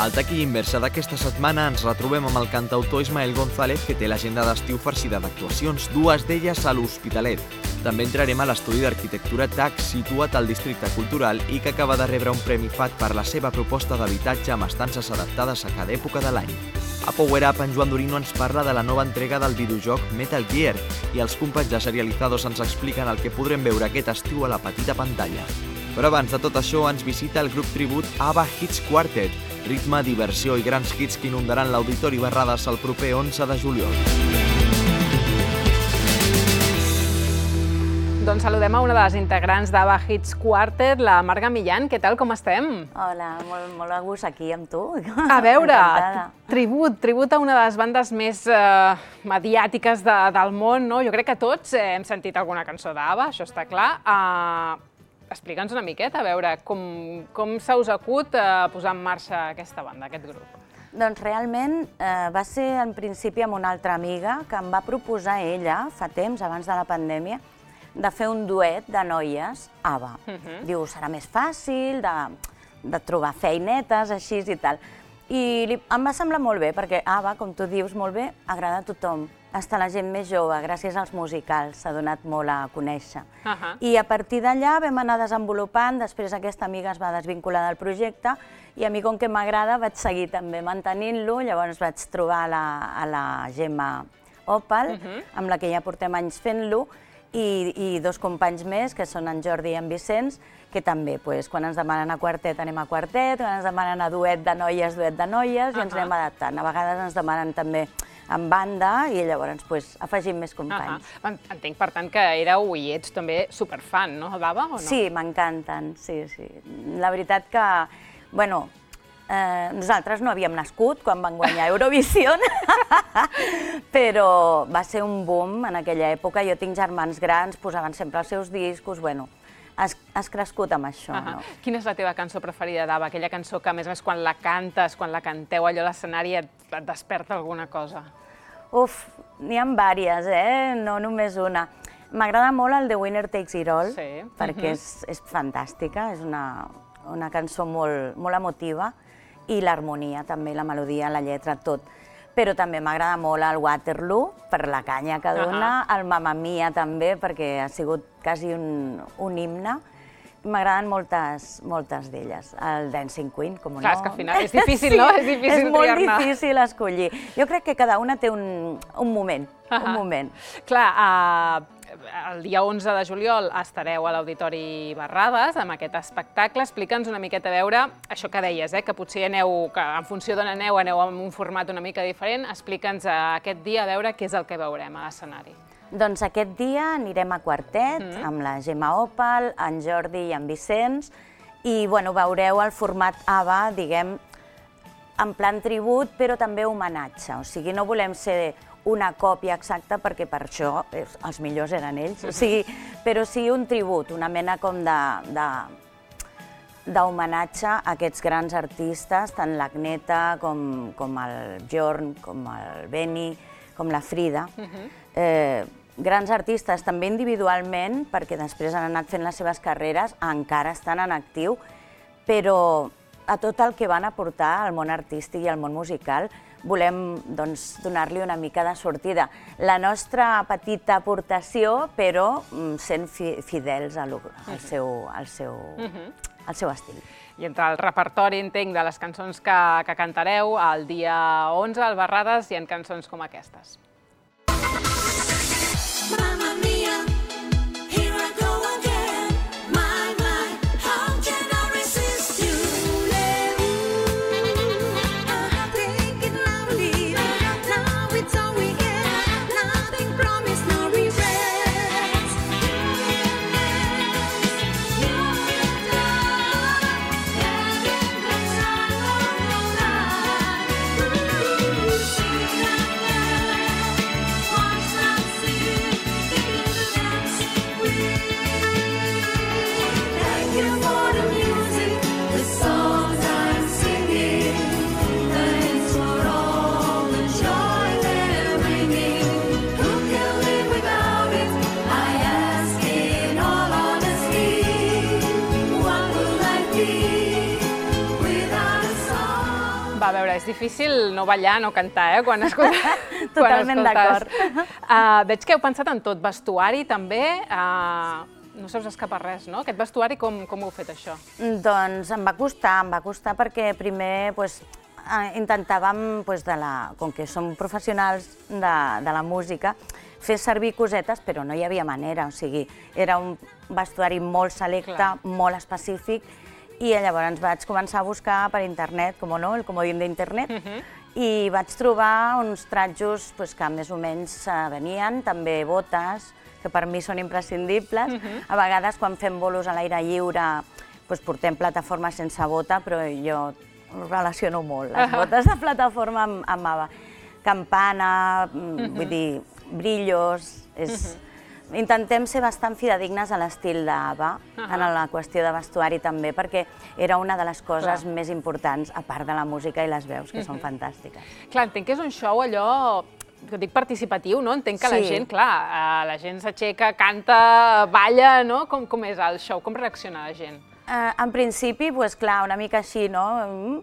Al Taqui Inversa d'aquesta setmana ens retrobem amb el cantautor Ismael González, que té l'agenda d'estiu farcida d'actuacions, dues d'elles a l'Hospitalet. També entrarem a l'estudi d'arquitectura TAC, situat al districte cultural i que acaba de rebre un premi FAT per la seva proposta d'habitatge amb estances adaptades a cada època de l'any. A Power Up, en Joan Dorino ens parla de la nova entrega del videojoc Metal Gear i els companys de Serializados ens expliquen el que podrem veure aquest estiu a la petita pantalla. Però abans de tot això ens visita el grup tribut ABBA Hits Quartet, ritme, diversió i grans hits que inundaran l'Auditori Barrades el proper 11 de juliol. Doncs saludem a una de les integrants d'ABBA Hits Quartet, la Marga Millán. Què tal, com estem? Hola, molt a gust aquí amb tu. A veure, tribut a una de les bandes més mediàtiques del món, no? Jo crec que tots hem sentit alguna cançó d'ABBA, això està clar. Explica'ns una miqueta, a veure, com se us acut posar en marxa aquesta banda, aquest grup? Doncs realment va ser en principi amb una altra amiga que em va proposar ella, fa temps, abans de la pandèmia, de fer un duet de noies ABBA. Diu, serà més fàcil de trobar feinetes, així i tal. I em va semblar molt bé, perquè ABBA, com tu dius molt bé, agrada a tothom. Hasta la gent més jove, gràcies als musicals, s'ha donat molt a conèixer. I a partir d'allà vam anar desenvolupant, després aquesta amiga es va desvincular del projecte i a mi, com que m'agrada, vaig seguir també mantenint-lo, llavors vaig trobar a la Gemma Òpal, amb la que ja portem anys fent-lo, i dos companys més, que són en Jordi i en Vicenç, que també, quan ens demanen a quartet, anem a quartet, quan ens demanen a duet de noies, i ens anem adaptant. A vegades ens demanen també en banda i llavors afegim més companys. Entenc, per tant, que éreu i ets també superfan, no, d'ABBA, o no? Sí, m'encanten, sí. La veritat que, bueno, nosaltres no havíem nascut quan van guanyar Eurovision, però va ser un boom en aquella època. Jo tinc germans grans, posaven sempre els seus discos, bueno, has crescut amb això, no? Quina és la teva cançó preferida d'ABBA? Aquella cançó que, a més, quan la cantes, quan la canteu allò a l'escenari, et desperta alguna cosa? Uf, n'hi ha diverses, no només una. M'agrada molt el The Winner Takes It All, perquè és fantàstica, és una cançó molt emotiva, i l'harmonia també, la melodia, la lletra, tot. Però també m'agrada molt el Waterloo, per la canya que dona, el Mamma Mia també, perquè ha sigut quasi un himne. M'agraden moltes d'elles. El Dancing Queen, com no. Clar, és que al final és difícil, no? És difícil triar-ne. És molt difícil escollir. Jo crec que cada una té un moment, Clar, el dia 11 de juliol estareu a l'Auditori Barrades amb aquest espectacle. Explica'ns una miqueta a veure això que deies, que potser aneu, que en funció d'on aneu amb un format una mica diferent. Explica'ns aquest dia a veure què és el que veurem a l'escenari. Doncs aquest dia anirem a quartet amb la Gemma Òpal, en Jordi i en Vicenç i veureu el format ABBA, diguem, en plan tribut, però també homenatge. O sigui, no volem ser una còpia exacta, perquè per això els millors eren ells, però sí un tribut, una mena com d'homenatge a aquests grans artistes, tant l'Agneta com el Bjorn, com el Benny, com la Frida. Grans artistes, també individualment, perquè després han anat fent les seves carreres, encara estan en actiu, però a tot el que van aportar al món artístic i al món musical volem donar-li una mica de sortida. La nostra petita aportació, però sent fidels al seu estil. I entre el repertori, entenc, de les cançons que cantareu, el dia 11 al Barrades hi ha cançons com aquestes. Mamma mia, here I go again. My, how can I resist you? Take it now, leave it. Now it's all we get. Nothing promised, no regrets. veure, és difícil no ballar, no cantar, quan escoltes. Totalment d'acord. Veig que heu pensat en tot, vestuari també, no se us escapa res, no? Aquest vestuari, com ho heu fet, això? Doncs em va costar perquè primer intentàvem, com que som professionals de la música, fer servir cosetes, però no hi havia manera, o sigui, era un vestuari molt selecte, molt específic, i llavors vaig començar a buscar per internet, com no, el comodín d'internet, i vaig trobar uns tratjos que més o menys venien, també botes, que per mi són imprescindibles. A vegades, quan fem bolos a l'aire lliure, portem plataformes sense bota, però jo ho relaciono molt, les botes de plataforma amb ABBA. Campana, vull dir, brillos... Intentem ser bastant fidedignes a l'estil d'ABBA, en la qüestió de vestuari també, perquè era una de les coses més importants, a part de la música i les veus, que són fantàstiques. Clar, entenc que és un show allò, que dic participatiu, no? Entenc que la gent, clar, la gent s'aixeca, canta, balla, no? Com és el show? Com reacciona la gent? En principi, clar, una mica així, no?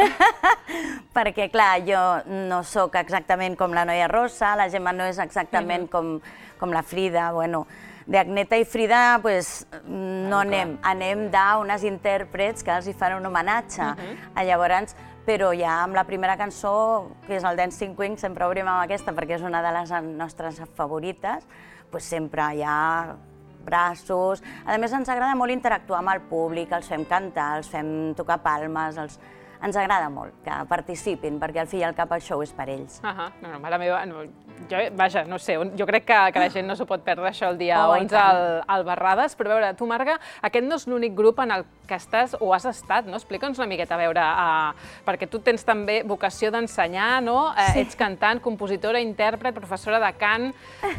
Perquè, clar, jo no sóc exactament com la noia Rosa, la Gemma no és exactament com la Frida, bueno, de Agneta i Frida, no anem, anem d'unes intèrprets que els hi fan un homenatge. Llavors, però ja amb la primera cançó, que és el Dancing Queen, sempre obrim amb aquesta perquè és una de les nostres favorites, sempre hi ha braços. A més, ens agrada molt interactuar amb el públic, els fem cantar, els fem tocar palmes, ens agrada molt que participin, perquè al fi i al cap el show és per ells. No, mare meva, vaja, no sé, jo crec que la gent no s'ho pot perdre això el dia 11 al Barrades, però a veure, tu, Marga, aquest no és l'únic grup en el que estàs o has estat, no? Explica'ns una miqueta, a veure, perquè tu tens també vocació d'ensenyar, no? Ets cantant, compositora, intèrpret, professora de cant.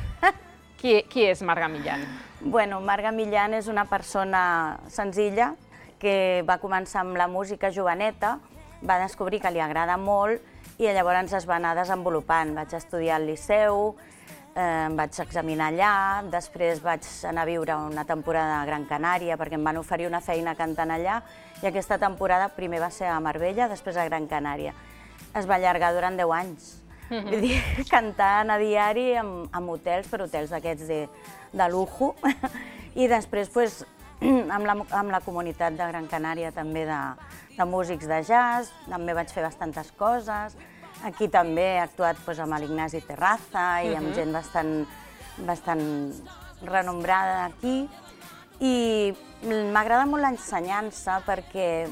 Qui és Marga Millán? Bueno, Marga Millán és una persona senzilla que va començar amb la música joveneta, va descobrir que li agrada molt i llavors es va anar desenvolupant. Vaig estudiar al Liceu, em vaig examinar allà, després vaig anar a viure una temporada a Gran Canària perquè em van oferir una feina cantant allà i aquesta temporada primer va ser a Marbella, després a Gran Canària. Es va allargar durant 10 anys. Vull dir, cantant a diari en hotels, però hotels d'aquests de lujo. I després, amb la comunitat de Gran Canària també de músics de jazz, també vaig fer bastantes coses. Aquí també he actuat amb l'Ignasi Terraza i amb gent bastant renombrada aquí. I m'agrada molt l'ensenyança perquè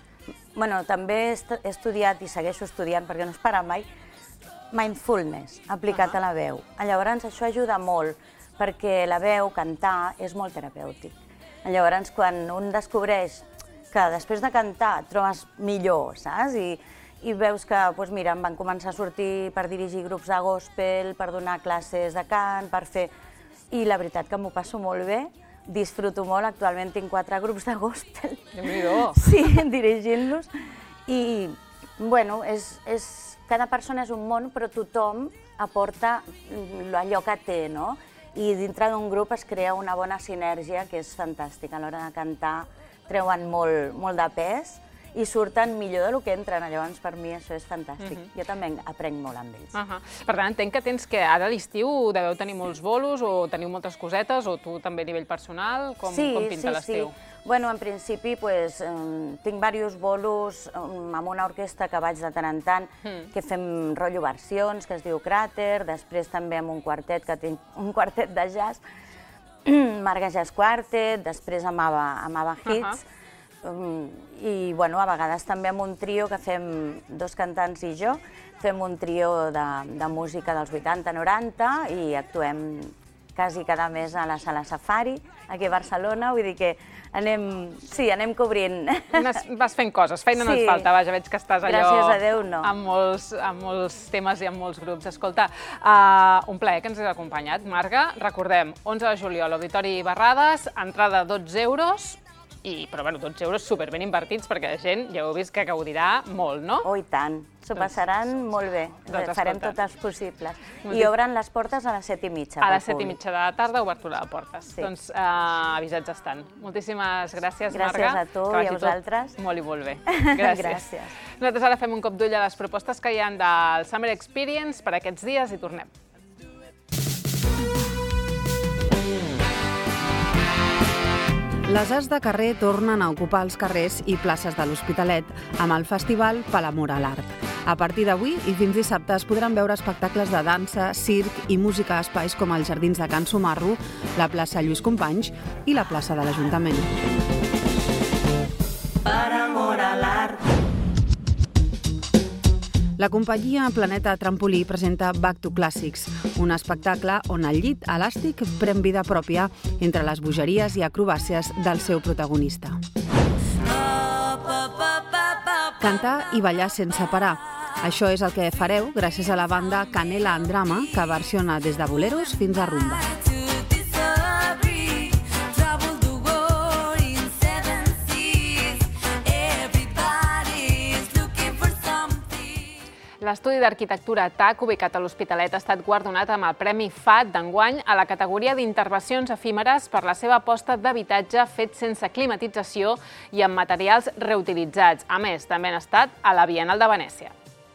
també he estudiat i segueixo estudiant, perquè no es para mai, mindfulness aplicat a la veu. Llavors això ajuda molt, perquè la veu, cantar, és molt terapèutic. Llavors quan un descobreix que després de cantar et trobes millor, saps? I veus que, mira, em van començar a sortir per dirigir grups de gospel, per donar classes de cant, per fer... I la veritat que m'ho passo molt bé, disfruto molt, actualment tinc 4 grups de gospel. Déu-n'hi-do! Sí, dirigint-los. I, bueno, cada persona és un món, però tothom aporta allò que té, no? I dintre d'un grup es crea una bona sinergia que és fantàstica. A l'hora de cantar treuen molt de pes i surten millor del que entren. Llavors, per mi això és fantàstic. Jo també aprenc molt amb ells. Per tant, entenc que tens que ara a l'estiu deveu tenir molts bolos o teniu moltes cosetes, o tu també a nivell personal, com pinta l'estiu? Bueno, en principi tinc diversos bolos amb una orquestra que vaig de tant en tant, que fem rotllo versions, que es diu Cràter, després també amb un quartet, que tinc un quartet de jazz, Marga Jazz Quartet, després amb ABBA Hits, i a vegades també amb un trio que fem 2 cantants i jo, fem un trio de música dels 80-90 i actuem quasi cada mes a la Sala Safari, aquí a Barcelona, vull dir que anem cobrint. Vas fent coses, feina no et falta, vaja, veig que estàs allò... Gràcies a Déu, no. Amb molts temes i amb molts grups. Escolta, un plaer que ens has acompanyat, Marga. Recordem, 11 de juliol, Auditori Barrades, entrada 12 €, Però bueno, 12 euros superben invertits perquè la gent ja heu vist que gaudirà molt, no? Oh, i tant. S'ho passaran molt bé. Doncs, Farem escolta. tots els possibles. I obren les portes a les 7:30. A les 7:30 de la tarda, obertura de portes. Sí. Doncs avisats estan. Moltíssimes gràcies, Marga. Gràcies a tu que i vagi a tot vosaltres. molt i molt bé. Gràcies. Gràcies. Nosaltres ara fem un cop d'ull a les propostes que hi ha del Summer Experience per aquests dies i tornem. Les arts de carrer tornen a ocupar els carrers i places de l'Hospitalet amb el festival Per l'amor a l'art. A partir d'avui i fins dissabte es podran veure espectacles de dansa, circ i música a espais com els Jardins de Can Sumarro, la plaça Lluís Companys i la plaça de l'Ajuntament. Per amor a l'art. La companyia Planeta Trampolí presenta Back to Classics, un espectacle on el llit elàstic pren vida pròpia entre les bogeries i acrobàcies del seu protagonista. Cantar i ballar sense parar. Això és el que fareu gràcies a la banda Canela en Drama, que versiona des de boleros fins a rumba. L'estudi d'arquitectura TAC, ubicat a l'Hospitalet, ha estat guardonat amb el Premi FAT d'enguany a la categoria d'intervencions efímeres per la seva aposta d'habitatge fet sense climatització i amb materials reutilitzats. A més, també han estat a la Bienal de Venècia.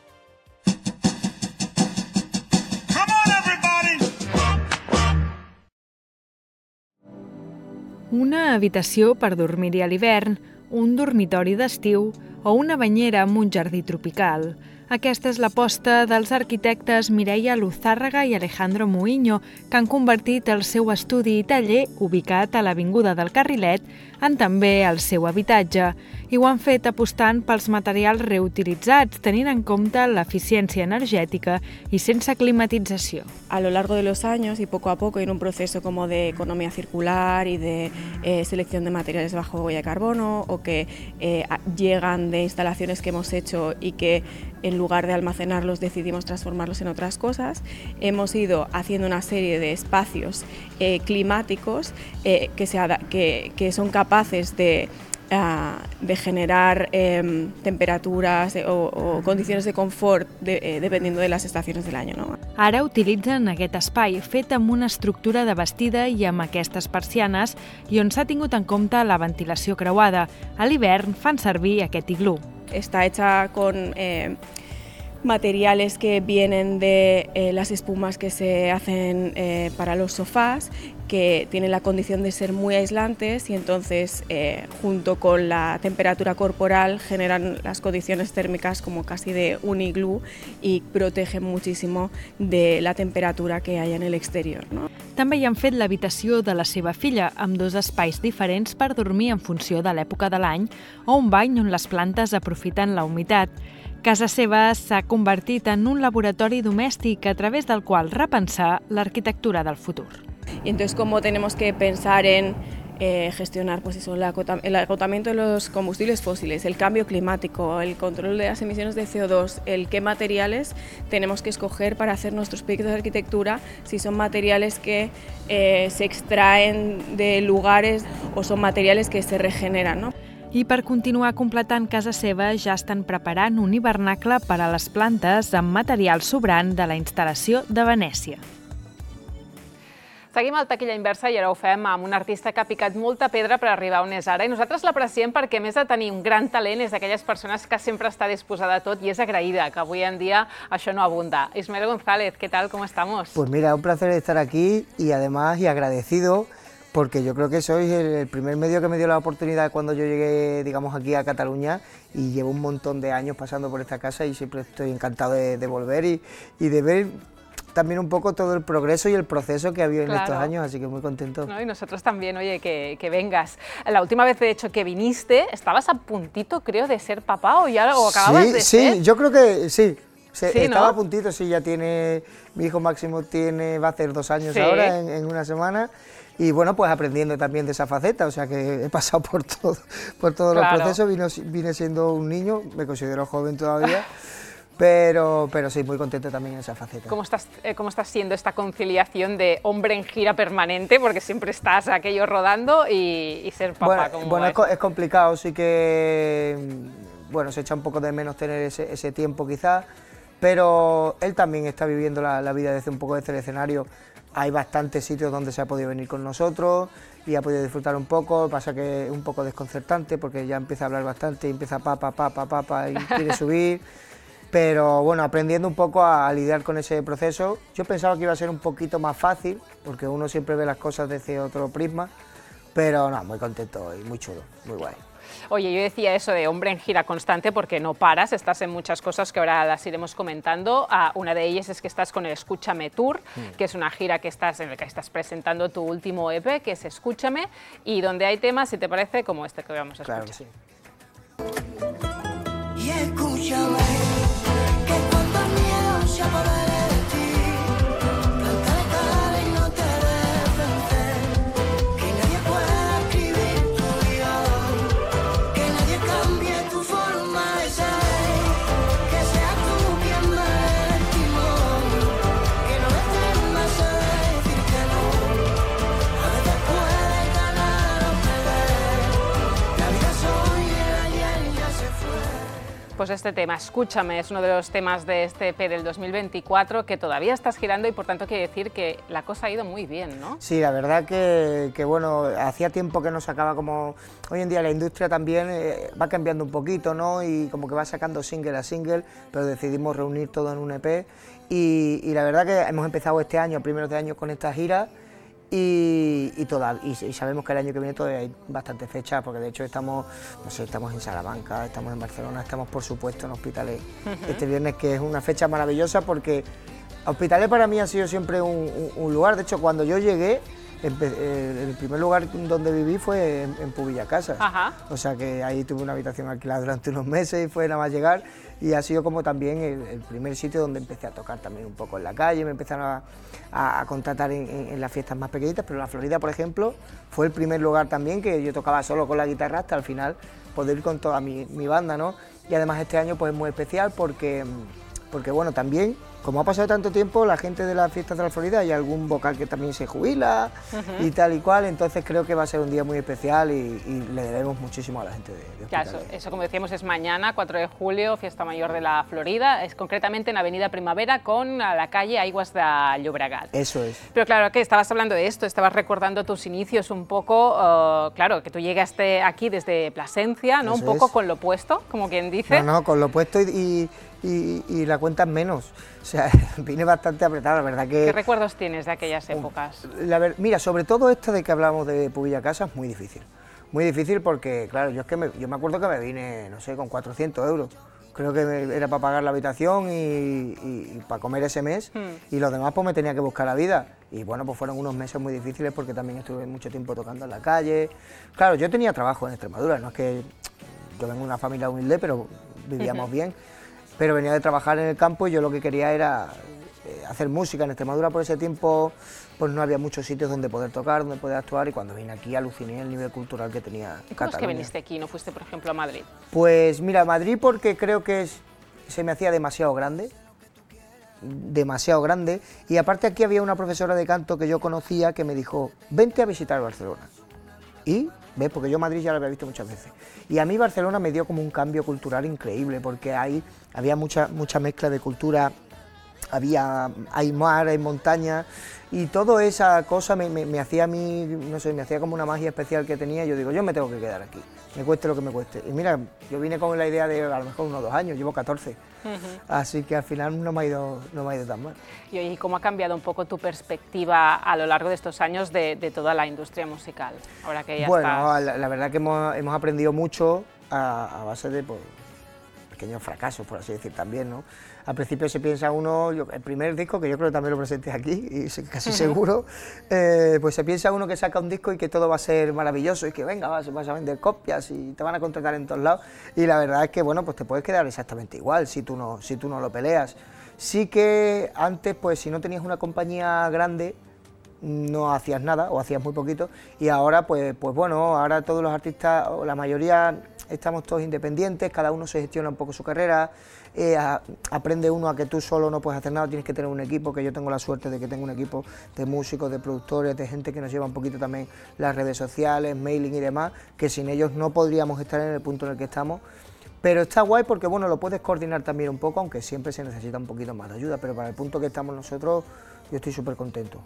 Una habitació per dormir-hi a l'hivern, un dormitori d'estiu o una banyera amb un jardí tropical. Aquesta és l'aposta dels arquitectes Mireia Luzárraga i Alejandro Muiño, que han convertit el seu estudi i taller, ubicat a l'Avinguda del Carrilet, en també el seu habitatge. I ho han fet apostant pels materials reutilitzats, tenint en compte l'eficiència energètica i sense climatització. A lo largo de los años y poco a poco en un proceso como de economía circular y de selección de materiales bajo huella de carbono o que llegan de instalaciones que hemos hecho y que en lugar de almacenarlos decidimos transformarlos en otras cosas, hemos ido haciendo una serie de espacios climáticos que son capaces de generar temperaturas o condiciones de confort dependiendo de las estaciones del año, no? Ara utilitzen aquest espai fet amb una estructura de bastida i amb aquestes persianes i on s'ha tingut en compte la ventilació creuada. A l'hivern fan servir aquest iglú. Está hecha con materiales que vienen de las espumas que se hacen para los sofás, que tienen la condición de ser muy aislantes y entonces junto con la temperatura corporal generan las condiciones térmicas como casi de un iglú y protegen muchísimo de la temperatura que hay en el exterior, ¿no? També hi han fet l'habitació de la seva filla, amb dos espais diferents per dormir en funció de l'època de l'any o un bany on les plantes aprofiten la humitat. Casa seva s'ha convertit en un laboratori domèstic a través del qual repensar l'arquitectura del futur. Y entonces, como tenemos que pensar en gestionar pues eso, el agotamiento de los combustibles fósiles, el cambio climático, el control de las emisiones de CO2, el qué materiales tenemos que escoger para hacer nuestros proyectos de arquitectura, si son materiales que se extraen de lugares o son materiales que se regeneran, ¿no? I per continuar completant casa seva ja estan preparant un hivernacle per a les plantes amb material sobrant de la instal·lació de Venècia. Seguim al Taquilla Inversa i ara ho fem amb un artista que ha picat molta pedra per arribar on és ara i nosaltres l'apreciem perquè, a més de tenir un gran talent, és d'aquelles persones que sempre està disposada a tot i és agraïda, que avui en dia això no abunda. Ismael González, ¿qué tal? ¿Cómo estamos? Pues mira, un placer estar aquí y además agradecido porque yo creo que sois el primer medio que me dio la oportunidad cuando yo llegué, digamos, aquí a Cataluña y llevo un montón de años pasando por esta casa y siempre estoy encantado de volver y de ver también un poco todo el progreso y el proceso que ha habido en estos años, así que muy contento. ¿No? Y nosotros también, oye, que vengas. La última vez, de hecho, que viniste, estabas a puntito, creo, de ser papá o ya lo acababas de ser. Sí, yo creo que sí. Estaba ¿no? a puntito, sí, ya tiene, mi hijo Máximo va a hacer 2 años ahora, en una semana. Y bueno, pues aprendiendo también de esa faceta, o sea que he pasado por todos los procesos, vine siendo un niño, me considero joven todavía, pero sí, muy contento también en esa faceta. ¿Cómo está siendo esta conciliación de hombre en gira permanente, porque siempre estás aquello rodando, y ser papá? Bueno, es complicado, sí que bueno, se echa un poco de menos tener ese tiempo quizás, pero él también está viviendo la vida desde un poco desde el escenario. Hay bastantes sitios donde se ha podido venir con nosotros y ha podido disfrutar un poco, pasa que es un poco desconcertante porque ya empieza a hablar bastante y empieza pa y quiere subir. Pero bueno, aprendiendo un poco a lidiar con ese proceso. Yo pensaba que iba a ser un poquito más fácil, porque uno siempre ve las cosas desde otro prisma, pero no, muy contento y muy chulo, muy guay. Oye, yo decía eso de hombre en gira constante porque no paras, estás en muchas cosas que ahora las iremos comentando. Una de ellas es que estás con el Escúchame Tour, que es una gira en la que estás presentando tu último EP, que es Escúchame, y donde hay temas, si te parece, como este que vamos a escuchar. Claro, sí. Y escúchame, que cuando el miedo se apodere de ti, planta cara y no te dejes vencer, que nadie pueda escribir tu guión, que nadie cambie tu forma de ser, que seas tú quien me dé el timón, que no me temas a decir que no, a veces puedes ganar o perder, la vida es hoy y el ayer ya se fue. Pues este tema, Escúchame, es uno de los temas de este EP del 2024 que todavía estás girando y por tanto quiere decir que la cosa ha ido muy bien, ¿no? Sí, la verdad que bueno, hacía tiempo que no sacaba como... Hoy en día la industria también va cambiando un poquito, ¿no? Y como que va sacando single a single, pero decidimos reunir todo en un EP y la verdad que hemos empezado este año, primeros de año, con esta gira y sabemos que el año que viene todavía hay bastantes fechas, porque de hecho estamos, no sé, estamos en Salamanca, estamos en Barcelona, estamos por supuesto en Hospitalet este viernes, que es una fecha maravillosa porque Hospitalet para mí ha sido siempre un lugar. De hecho, cuando yo llegué, el primer lugar donde viví fue en Pubillacasas. Ajá. O sea que ahí tuve una habitación alquilada durante unos meses y fue nada más llegar, y ha sido como también el primer sitio donde empecé a tocar también un poco en la calle, me empezaron a contratar en las fiestas más pequeñitas, pero la Florida, por ejemplo, fue el primer lugar también que yo tocaba solo con la guitarra hasta al final poder ir con toda mi banda, ¿no? Y además este año pues es muy especial porque bueno, también, como ha pasado tanto tiempo, la gente de las fiestas de la Florida, hay algún vocal que también se jubila y tal y cual, entonces creo que va a ser un día muy especial y le debemos muchísimo a la gente de Claro, Hospitalet. eso como decíamos es mañana, 4 de julio, Fiesta Mayor de la Florida, es concretamente en Avenida Primavera con la calle Aigües de Llobregat. Eso es. Pero claro, que estabas hablando de esto, estabas recordando tus inicios un poco, claro, que tú llegaste aquí desde Plasencia, ¿no? Eso Un poco es. con lo opuesto, como quien dice. No, con lo puesto y la cuenta es menos. O sea, vine bastante apretado, la verdad que... ¿Qué recuerdos tienes de aquellas épocas? Mira, sobre todo esta de que hablamos de Pubillacasas, muy difícil. Muy difícil porque, claro, yo me acuerdo que me vine, no sé, con 400 euros. Creo que era para pagar la habitación y para comer ese mes, y los demás pues me tenía que buscar la vida. Y bueno, pues fueron unos meses muy difíciles porque también estuve mucho tiempo tocando en la calle. Claro, yo tenía trabajo en Extremadura, no es que yo vengo de una familia humilde, pero vivíamos bien. Pero venía de trabajar en el campo y yo lo que quería era hacer música. En Extremadura por ese tiempo pues no había muchos sitios donde poder tocar, donde poder actuar, y cuando vine aquí aluciné el nivel cultural que tenía ¿Y cómo es que Cataluña. viniste aquí y no fuiste, por ejemplo, a Madrid? Pues mira, Madrid porque creo que se me hacía demasiado grande, y aparte aquí había una profesora de canto que yo conocía que me dijo, vente a visitar Barcelona. Y, ¿ves? Porque yo Madrid ya lo había visto muchas veces. Y a mí Barcelona me dio como un cambio cultural increíble, porque ahí había mucha mezcla de cultura, hay mar, hay montaña, y toda esa cosa me hacía a mí, no sé, me hacía como una magia especial que tenía. Yo digo, yo me tengo que quedar aquí, me cueste lo que me cueste. Y mira, yo vine con la idea de a lo mejor unos 2 años, llevo 14, así que al final no me ha ido tan mal. Y oye, ¿cómo ha cambiado un poco tu perspectiva a lo largo de estos años de toda la industria musical? Ahora que ya Bueno, estás... la verdad que hemos aprendido mucho a base de pequeños fracasos, por así decir, también, ¿no? Al principio se piensa uno, el primer disco, que yo creo que también lo presenté aquí, y casi seguro, pues se piensa uno que saca un disco y que todo va a ser maravilloso, y que venga, vas a vender copias y te van a contratar en todos lados, y la verdad es que, bueno, pues te puedes quedar exactamente igual si tú no lo peleas. Sí que antes, pues si no tenías una compañía grande, no hacías nada o hacías muy poquito, y ahora pues bueno, ahora todos los artistas, o la mayoría, estamos todos independientes, cada uno se gestiona un poco su carrera, aprende uno a que tú solo no puedes hacer nada, tienes que tener un equipo, que yo tengo la suerte de que tengo un equipo de músicos, de productores, de gente que nos lleva un poquito también las redes sociales, mailing y demás, que sin ellos no podríamos estar en el punto en el que estamos. Pero está guay porque bueno, lo puedes coordinar también un poco, aunque siempre se necesita un poquito más de ayuda, pero para el punto que estamos nosotros, yo estoy súper contento,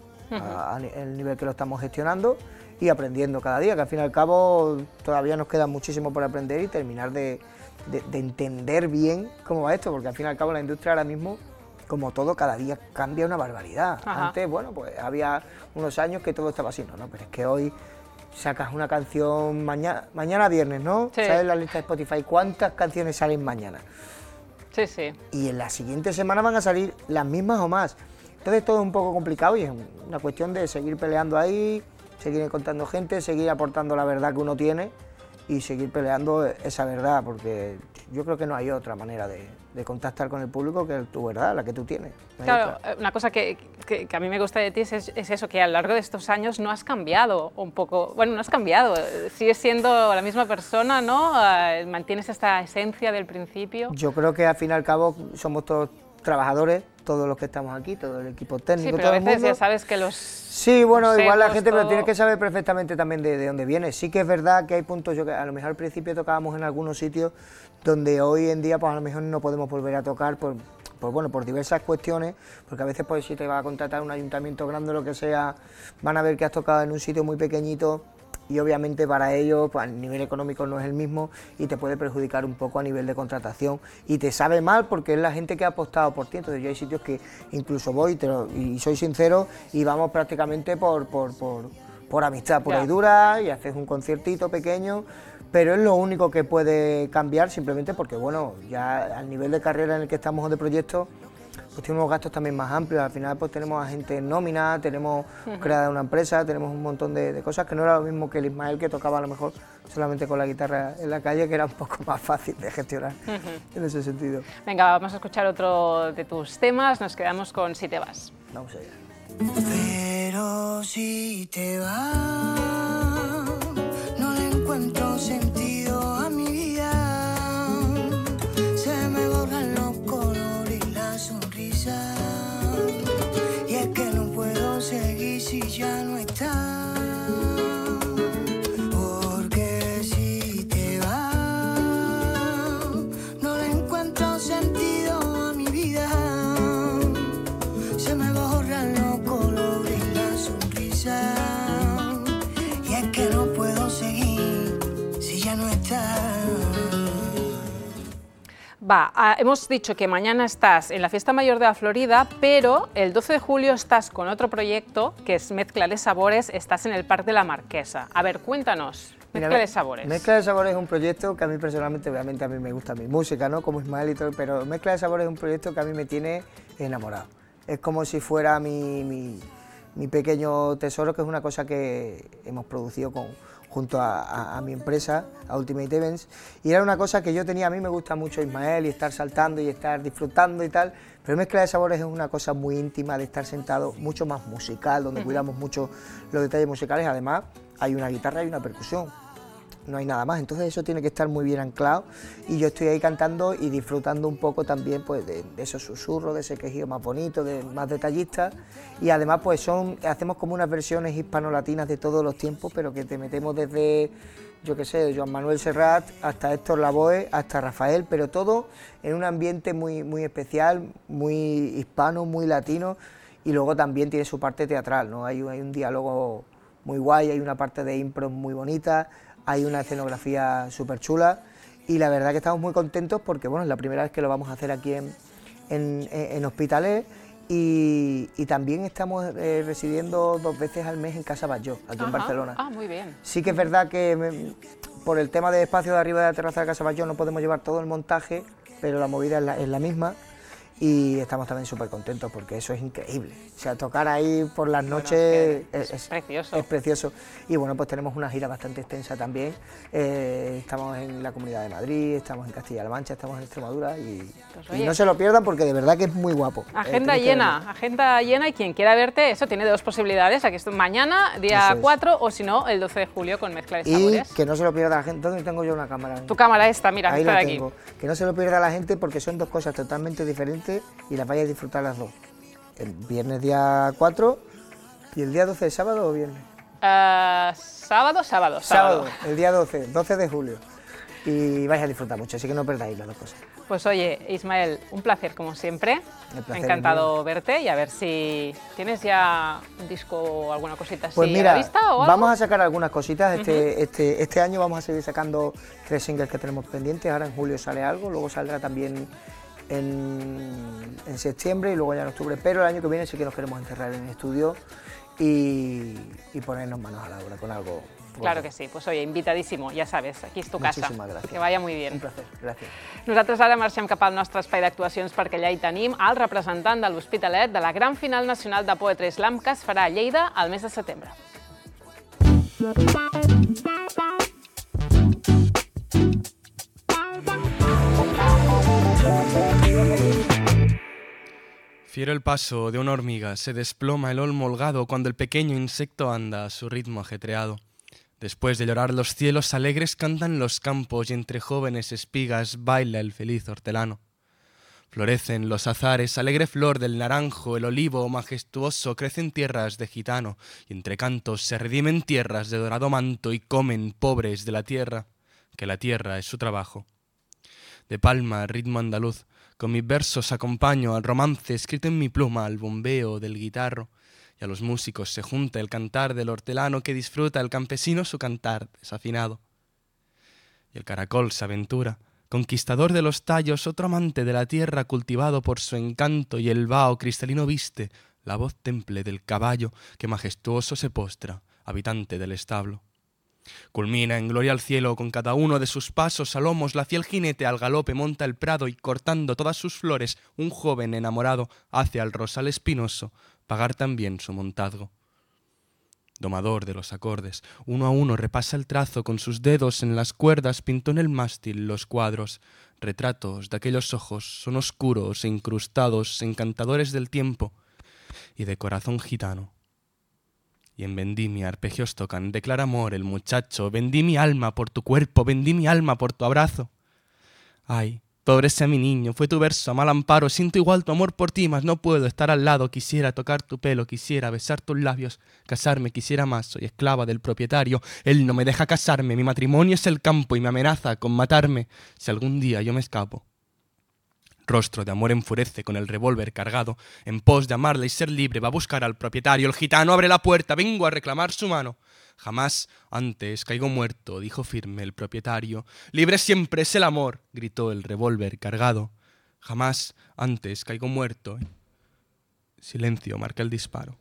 el nivel que lo estamos gestionando y aprendiendo cada día, que al fin y al cabo todavía nos queda muchísimo por aprender y terminar de entender bien cómo va esto, porque al fin y al cabo la industria ahora mismo, como todo, cada día cambia una barbaridad. Antes, bueno, pues había unos años que todo estaba así, no, pero es que hoy sacas una canción mañana viernes, ¿no? Sí. ¿Sabes la lista de Spotify? ¿Cuántas canciones salen mañana? Sí, sí. Y en la siguiente semana van a salir las mismas o más. Entonces todo es un poco complicado y es una cuestión de seguir peleando ahí, seguir encontrando gente, seguir aportando la verdad que uno tiene y seguir peleando esa verdad, porque yo creo que no hay otra manera de contactar con el público que tu verdad, la que tú tienes. No hay Claro, otra. una cosa que a mí me gusta de ti es eso, que a lo largo de estos años no has cambiado un poco, bueno, no has cambiado, sigues siendo la misma persona, ¿no? Mantienes esta esencia del principio. Yo creo que al fin y al cabo somos todos trabajadores, todos los que estamos aquí, todo el equipo técnico, Sí, pero todo a el veces mundo. ya sabes que los... Sí, bueno, igual la consejos, gente, pero todo- tienes que saber perfectamente también de dónde viene. Sí que es verdad que hay puntos, yo que a lo mejor al principio tocábamos en algunos sitios donde hoy en día pues a lo mejor no podemos volver a tocar por diversas cuestiones, porque a veces pues si te va a contratar un ayuntamiento grande o lo que sea, van a ver que has tocado en un sitio muy pequeñito y obviamente para ellos pues, a nivel económico no es el mismo y te puede perjudicar un poco a nivel de contratación y te sabe mal porque es la gente que ha apostado por ti. Entonces yo hay sitios que incluso voy y soy sincero y vamos prácticamente por amistad pura Ya. y dura y haces un conciertito pequeño, pero es lo único que puede cambiar simplemente porque bueno, ya al nivel de carrera en el que estamos o de proyecto pues tiene unos gastos también más amplios. Al final pues tenemos a gente en nómina, tenemos creada una empresa, tenemos un montón de cosas que no era lo mismo que el Ismael que tocaba a lo mejor solamente con la guitarra en la calle, que era un poco más fácil de gestionar en ese sentido. Venga, vamos a escuchar otro de tus temas, nos quedamos con Si te vas. Vamos allá. Pero si te vas, no le encuentro sentido a mi vida. Se me borran los colores y la sonrisa. Y es que no puedo seguir si ya no estás. Porque si te vas, no le encuentro sentido a mi vida. Se me borran los colores y la sonrisa. Y es que no puedo seguir si ya no estás. Hemos dicho que mañana estás en la Fiesta Mayor de la Florida, pero el 12 de julio estás con otro proyecto que es Mezcla de Sabores, estás en el Parc de la Marquesa. A ver, cuéntanos, Mira, Mezcla de Sabores. Mezcla de Sabores es un proyecto que a mí personalmente, obviamente a mí me gusta mi música, ¿no? Como Ismael y todo, pero Mezcla de Sabores es un proyecto que a mí me tiene enamorado. Es como si fuera mi pequeño tesoro, que es una cosa que hemos producido junto a mi empresa, a Ultimate Events, y era una cosa que yo tenía. A mí me gusta mucho Ismael y estar saltando y estar disfrutando y tal, pero Mezcla de Sabores es una cosa muy íntima de estar sentado, mucho más musical, donde cuidamos mucho los detalles musicales. Además hay una guitarra y una percusión, no hay nada más, entonces eso tiene que estar muy bien anclado y yo estoy ahí cantando y disfrutando un poco también pues de esos susurros, de ese quejido más bonito, más detallista, y además pues hacemos como unas versiones hispano-latinas de todos los tiempos, pero que te metemos desde, yo qué sé, Joan Manuel Serrat hasta Héctor Lavoe, hasta Rafael, pero todo en un ambiente muy, muy especial, muy hispano, muy latino, y luego también tiene su parte teatral, ¿no? Hay un diálogo muy guay, hay una parte de impro muy bonita, hay una escenografía súper chula y la verdad que estamos muy contentos porque bueno, es la primera vez que lo vamos a hacer aquí en Hospitalet y también estamos residiendo 2 veces al mes en Casa Batlló, aquí en Barcelona. Ah, muy bien. Sí que es verdad que por el tema de espacio de arriba de la terraza de Casa Batlló no podemos llevar todo el montaje, pero la movida es la misma. y estamos también súper contentos porque eso es increíble. O sea, tocar ahí por las noches es precioso. Es precioso. Y bueno, pues tenemos una gira bastante extensa también. Estamos en la Comunidad de Madrid, estamos en Castilla-La Mancha, estamos en Extremadura y no se lo pierdan porque de verdad que es muy guapo. Agenda llena y quien quiera verte, eso tiene dos posibilidades. Aquí estoy mañana, día 4, o si no, el 12 de julio con Mezcla de Sabores. Y que no se lo pierda la gente. ¿Dónde tengo yo una cámara? Tu cámara esta, mira, ahí está la aquí. tengo. Que no se lo pierda la gente porque son dos cosas totalmente diferentes y las vaya a disfrutar las dos. El viernes día 4 y el día 12, ¿sábado o viernes? Sábado. El día 12 de julio. Y vais a disfrutar mucho, así que no perdáis las dos cosas. Pues oye, Ismael, un placer como siempre. Me ha encantado verte y a ver si tienes ya un disco o alguna cosita así pues mira, a la vista o algo. Vamos a sacar algunas cositas. Este año vamos a seguir sacando 3 singles que tenemos pendientes. Ahora en julio sale algo, luego saldrá también en septiembre y luego ya en octubre. Pero el año que viene sí que nos queremos encerrar en el estudio y ponernos manos a la obra con algo. Claro que sí, pues oye, invitadíssimo, ja sabes, aquí és tu casa. Muchísimas gracias. Que vaya muy bien. Un placer, gràcies. Nosaltres ara marxem cap al nostre espai d'actuacions perquè allà hi tenim el representant de l'Hospitalet de la gran final nacional de Poetry Slam que es farà a Lleida al mes de setembre. Fiero el paso de una hormiga, se desploma el olmo holgado cuando el pequeño insecto anda a su ritmo ajetreado. Después de llorar los cielos alegres cantan los campos y entre jóvenes espigas baila el feliz hortelano. Florecen los azares, alegre flor del naranjo, el olivo majestuoso crece en tierras de gitano y entre cantos se redimen tierras de dorado manto y comen pobres de la tierra, que la tierra es su trabajo. De palma, ritmo andaluz, con mis versos acompaño al romance escrito en mi pluma, al bombeo del guitarro, y a los músicos se junta el cantar del hortelano que disfruta el campesino su cantar desafinado. Y el caracol se aventura, conquistador de los tallos, otro amante de la tierra cultivado por su encanto, y el vaho cristalino viste la voz temple del caballo que majestuoso se postra, habitante del establo. Culmina en gloria al cielo con cada uno de sus pasos a lomos, la fiel jinete al galope monta el prado y cortando todas sus flores, un joven enamorado hace al rosal espinoso pagar también su montazgo. Domador de los acordes, uno a uno repasa el trazo con sus dedos en las cuerdas, pintó en el mástil los cuadros, retratos de aquellos ojos, son oscuros e incrustados, encantadores del tiempo y de corazón gitano. Y en vendimia arpegios tocan, declara amor el muchacho, vendí mi alma por tu cuerpo, vendí mi alma por tu abrazo. Ay, pobre sea mi niño, fue tu verso a mal amparo, siento igual tu amor por ti, mas no puedo estar al lado, quisiera tocar tu pelo, quisiera besar tus labios, casarme quisiera más, soy esclava del propietario, él no me deja casarme, mi matrimonio es el campo y me amenaza con matarme si algún día yo me escapo. Rostro de amor enfurece con el revólver cargado, en pos de amarla y ser libre va a buscar al propietario. El gitano abre la puerta, vengo a reclamar su mano. Jamás antes caigo muerto, dijo firme el propietario. Libre siempre es el amor, gritó el revólver cargado. Jamás antes caigo muerto. Silencio marca el disparo.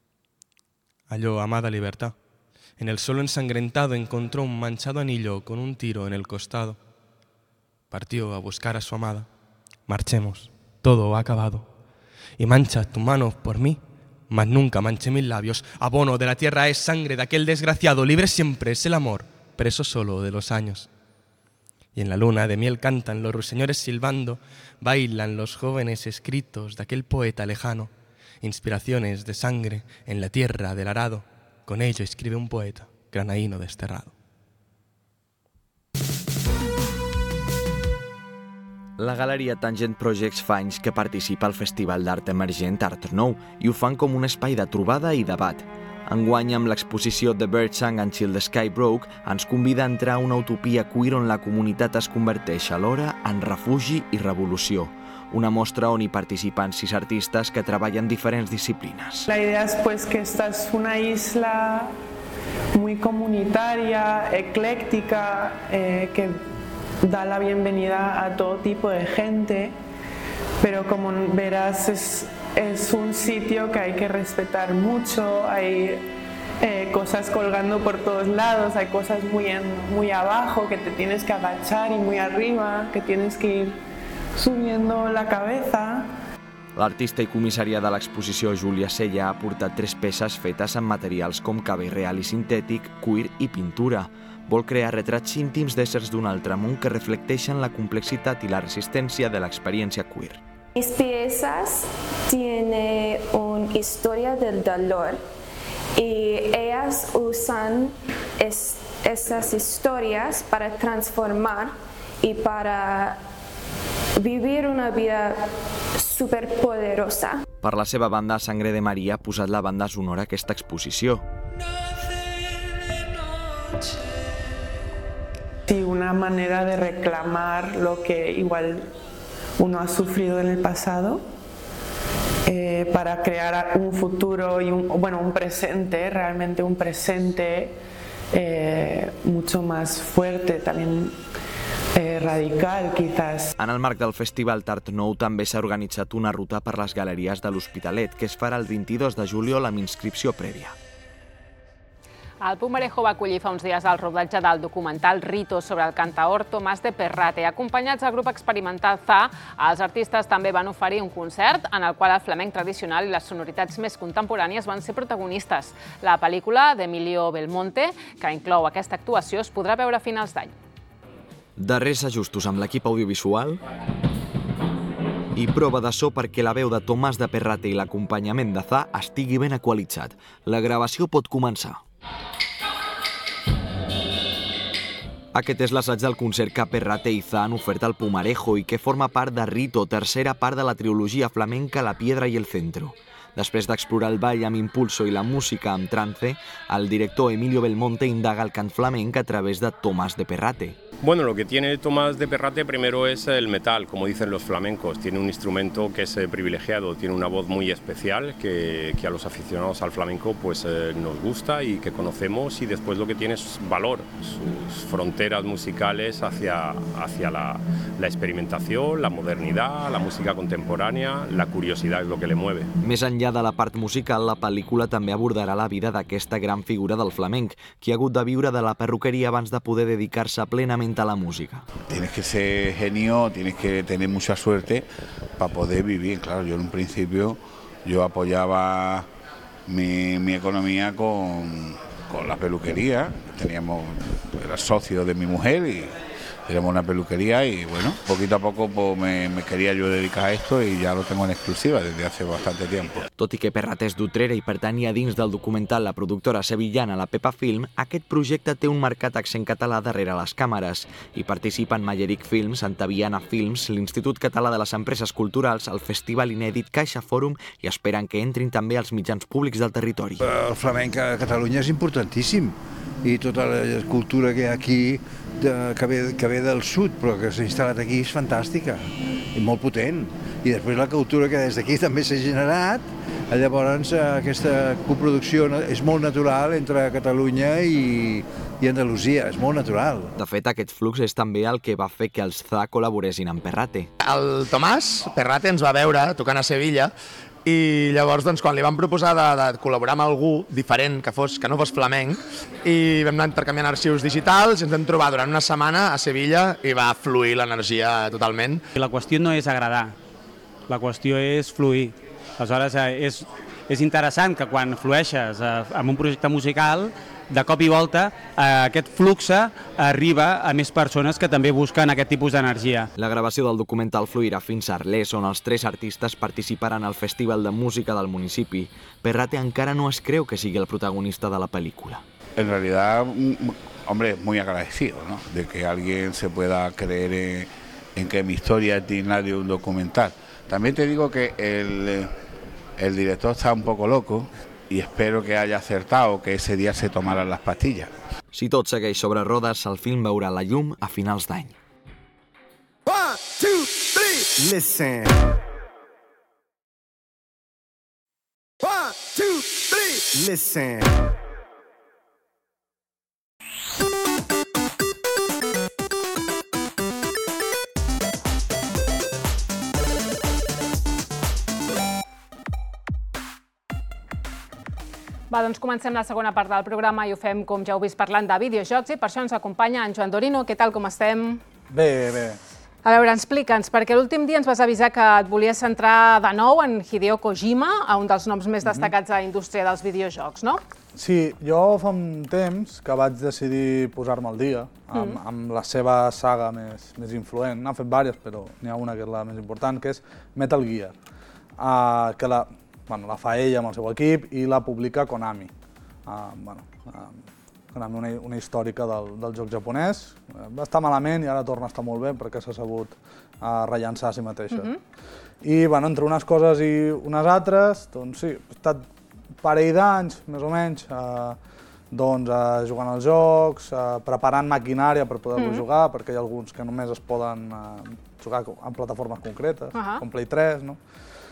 Halló amada libertad. En el suelo ensangrentado encontró un manchado anillo con un tiro en el costado. Partió a buscar a su amada. Marchemos, todo ha acabado. Y manchas tus manos por mí, mas nunca manché mis labios. Abono de la tierra es sangre de aquel desgraciado. Libre siempre es el amor, preso solo de los años. Y en la luna de miel cantan los ruiseñores silbando, bailan los jóvenes escritos de aquel poeta lejano. Inspiraciones de sangre en la tierra del arado, con ello escribe un poeta, granaíno desterrado. La Galeria Tangent Projects fa anys que participa al Festival d'Art Emergent Art Nou i ho fan com un espai de trobada i debat. Enguany, amb l'exposició The Bird Sang Until the Sky Broke, ens convida a entrar a una utopia queer on la comunitat es converteix alhora en refugi i revolució. Una mostra on hi participen 6 artistes que treballen diferents disciplines. La idea es pues que esta es una isla muy comunitaria, ecléctica, que da la bienvenida a todo tipo de gente, pero como verás es un sitio que hay que respetar mucho, hay cosas colgando por todos lados, hay cosas muy abajo que te tienes que agachar y muy arriba que tienes que ir subiendo la cabeza. L'artista i comissària de l'exposició Júlia Sella ha portat 3 peces fetes amb materials com cabell real i sintètic, cuir i pintura. Vol crear retrats íntims d'éssers d'un altre món que reflecteixen la complexitat i la resistència de l'experiència queer. Mis piezas tienen una historia del dolor y ellas usan esas historias para transformar y para vivir una vida superpoderosa. Per la seva banda, Sangre de Maria ha posat la banda sonora a aquesta exposició. Sí, una manera de reclamar lo que igual uno ha sufrido en el pasado para crear un futuro y un presente, realmente un presente mucho más fuerte, también radical, quizás. En el marc del Festival Tard Nou també s'ha organitzat una ruta per les galeries de l'Hospitalet, que es farà el 22 de juliol amb inscripció prèvia. El Pumarejo va acollir fa uns dies el rodatge del documental Rito sobre el cantaor Tomàs de Perrate. Acompanyats del grup experimental ZA, els artistes també van oferir un concert en el qual el flamenc tradicional i les sonoritats més contemporànies van ser protagonistes. La pel·lícula d'Emilio Belmonte, que inclou aquesta actuació, es podrà veure a finals d'any. Darrers ajustos amb l'equip audiovisual i prova de so perquè la veu de Tomàs de Perrate i l'acompanyament de ZA estigui ben equalitzat. La gravació pot començar. Aquest és l'assaig del concert que Perrate i ZA han ofert al Pumarejo i que forma part de Rito, tercera part de la trilogia flamenca La Piedra y el Centro. Després d'explorar el ball amb impulso i la música amb trance, el director Emilio Belmonte indaga el cant flamenc a través de Tomàs de Perrate. Bueno, lo que tiene Tomás de Perrate primero es el metal, como dicen los flamencos. Tiene un instrumento que es privilegiado, tiene una voz muy especial que a los aficionados al flamenco pues nos gusta y que conocemos, y después lo que tiene es valor, sus fronteras musicales hacia la experimentación, la modernidad, la música contemporánea, la curiosidad es lo que le mueve. Més enllà de la part musical, la pel·lícula també abordarà la vida d'aquesta gran figura del flamenc, qui ha hagut de viure de la perruqueria abans de poder dedicar-se plenament a la música. Tienes que ser genio, tienes que tener mucha suerte para poder vivir. Claro, yo en un principio yo apoyaba mi economía con la peluquería. Era socio de mi mujer y tenemos una peluquería y bueno, poquito a poco pues, me quería yo dedicar a esto y ya lo tengo en exclusiva desde hace bastante tiempo. Tot i que Perrate és d'Utrera i pertanyia dins del documental la productora sevillana La Pepa Film, aquest projecte té un marcat accent català darrere les càmeres. Hi participen Malleric Films, Antaviana Films, l'Institut Català de les Empreses Culturals, el Festival Inèdit Caixa Fòrum i esperen que entrin també els mitjans públics del territori. El flamenc a Catalunya és importantíssim i tota la cultura que hi ha aquí que ve del sud, però que s'ha instal·lat aquí és fantàstica i molt potent. I després la cultura que des d'aquí també s'ha generat, llavors aquesta coproducció és molt natural entre Catalunya i Andalusia, és molt natural. De fet, aquest flux és també el que va fer que els ZA col·laboressin amb Perrate. El Tomàs Perrate ens va veure tocant a Sevilla i llavors quan li vam proposar de col·laborar amb algú diferent que no fos flamenc, i vam anar intercanviant arxius digitals i ens vam trobar durant una setmana a Sevilla i va fluir l'energia totalment. La qüestió no és agradar, la qüestió és fluir. Aleshores és interessant que quan flueixes amb un projecte musical, de cop i volta aquest flux arriba a més persones que també busquen aquest tipus d'energia. La gravació del documental fluirà fins a Arles, on els 3 artistes participaran al Festival de Música del municipi. Perrate encara no es creu que sigui el protagonista de la pel·lícula. En realidad, hombre, muy agradecido, ¿no? De que alguien se pueda creer en que mi historia es digna de un documental. También te digo que el director está un poco loco, i espero que haya acertado que ese día se tomaran las pastillas. Si tot segueix sobre rodes, el film veurà la llum a finals d'any. 1, 2, 3, listen. 1, 2, 3, listen. Va, doncs comencem la segona part del programa i ho fem, com ja heu vist, parlant de videojocs, i per això ens acompanya en Joan Dorino. Què tal, com estem? Bé, bé. A veure, explica'ns, perquè l'últim dia ens vas avisar que et volies centrar de nou en Hideo Kojima, un dels noms més destacats a la indústria dels videojocs, no? Sí, jo fa un temps que vaig decidir posar-me al dia amb la seva saga més influent. N'han fet diverses, però n'hi ha una que és la més important, que és Metal Gear, que la fa ella amb el seu equip i la publica Konami. Konami, una històrica del joc japonès. Va estar malament i ara torna a estar molt bé perquè s'ha sabut rellançar a si mateixa. I entre unes coses i unes altres, doncs sí, he estat un parell d'anys, més o menys, jugant als jocs, preparant maquinària per poder-lo jugar, perquè hi ha alguns que només es poden jugar en plataformes concretes, com Play 3, no?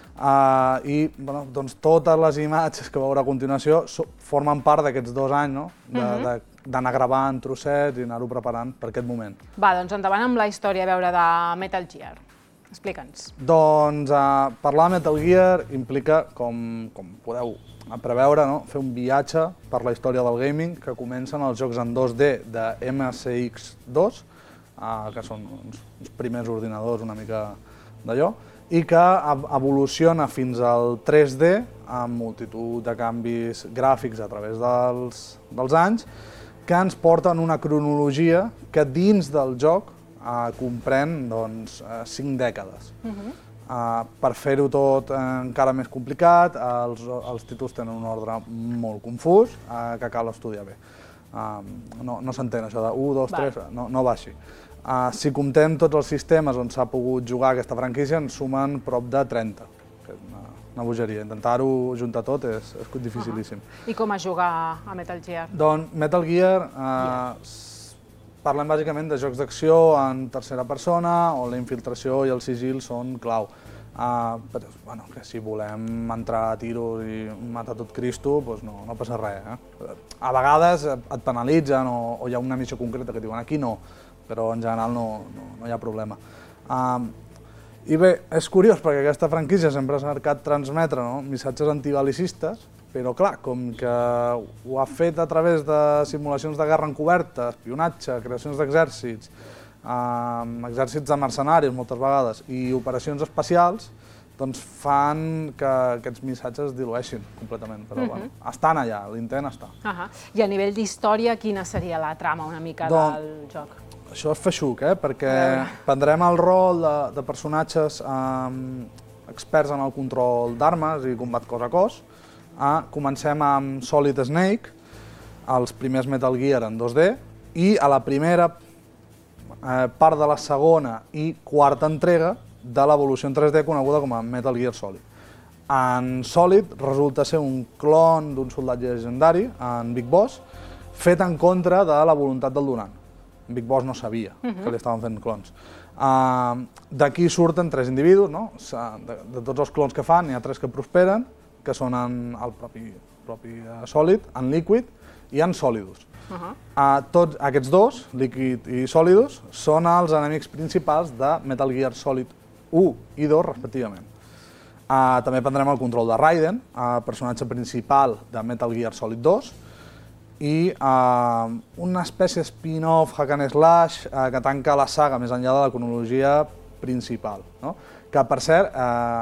I totes les imatges que veurà a continuació formen part d'aquests 2 anys, d'anar gravant trossets i anar-ho preparant per aquest moment. Va, doncs endavant amb la història a veure de Metal Gear. Explica'ns. Doncs parlar de Metal Gear implica, com podeu preveure, fer un viatge per la història del gaming que comencen els jocs en 2D de MSX2, que són uns primers ordinadors una mica d'allò, i que evoluciona fins al 3D amb multitud de canvis gràfics a través dels anys, que ens porten una cronologia que dins del joc comprèn 5 dècades. Per fer-ho tot encara més complicat, els títols tenen un ordre molt confús que cal estudiar bé. No s'entén això de 1, 2, 3, no va així. Si comptem tots els sistemes on s'ha pogut jugar aquesta franquícia, ens sumen prop de 30, que és una bogeria. Intentar-ho juntar tot és dificilíssim. I com es juga a Metal Gear? Doncs Metal Gear, parlem bàsicament de jocs d'acció en tercera persona, on la infiltració i el sigil són clau. Que si volem entrar a tiros i matar tot Cristo, no passa res. A vegades et penalitzen o hi ha una missió concreta que diuen aquí no, però en general no hi ha problema. I bé, és curiós perquè aquesta franquícia sempre s'ha cercat transmetre missatges antibel·licistes, però clar, com que ho ha fet a través de simulacions de guerra encoberta, espionatge, creacions d'exèrcits, exèrcits de mercenaris moltes vegades i operacions espacials, doncs fan que aquests missatges es dilueixin completament, però estan allà, l'intent està. I a nivell d'història, quina seria la trama una mica del joc? Això és feixuc, perquè prendrem el rol de personatges experts en el control d'armes i combat cos a cos. Comencem amb Solid Snake, els primers Metal Gear en 2D, i a la primera part de la segona i quarta entrega de l'evolució en 3D coneguda com a Metal Gear Solid. En Solid resulta ser un clon d'un soldat llegendari, en Big Boss, fet en contra de la voluntat del donant. Big Boss no sabia que li estaven fent clons. D'aquí surten 3 individus, de tots els clons que fan, n'hi ha 3 que prosperen, que són el propi Solid, en Liquid i en Solidus. Tots aquests 2, Liquid i Solidus, són els enemics principals de Metal Gear Solid 1 i 2, respectivament. També prendrem el control de Raiden, personatge principal de Metal Gear Solid 2, i una espècie spin-off hack and slash que tanca la saga més enllà de la cronologia principal. Que, per cert,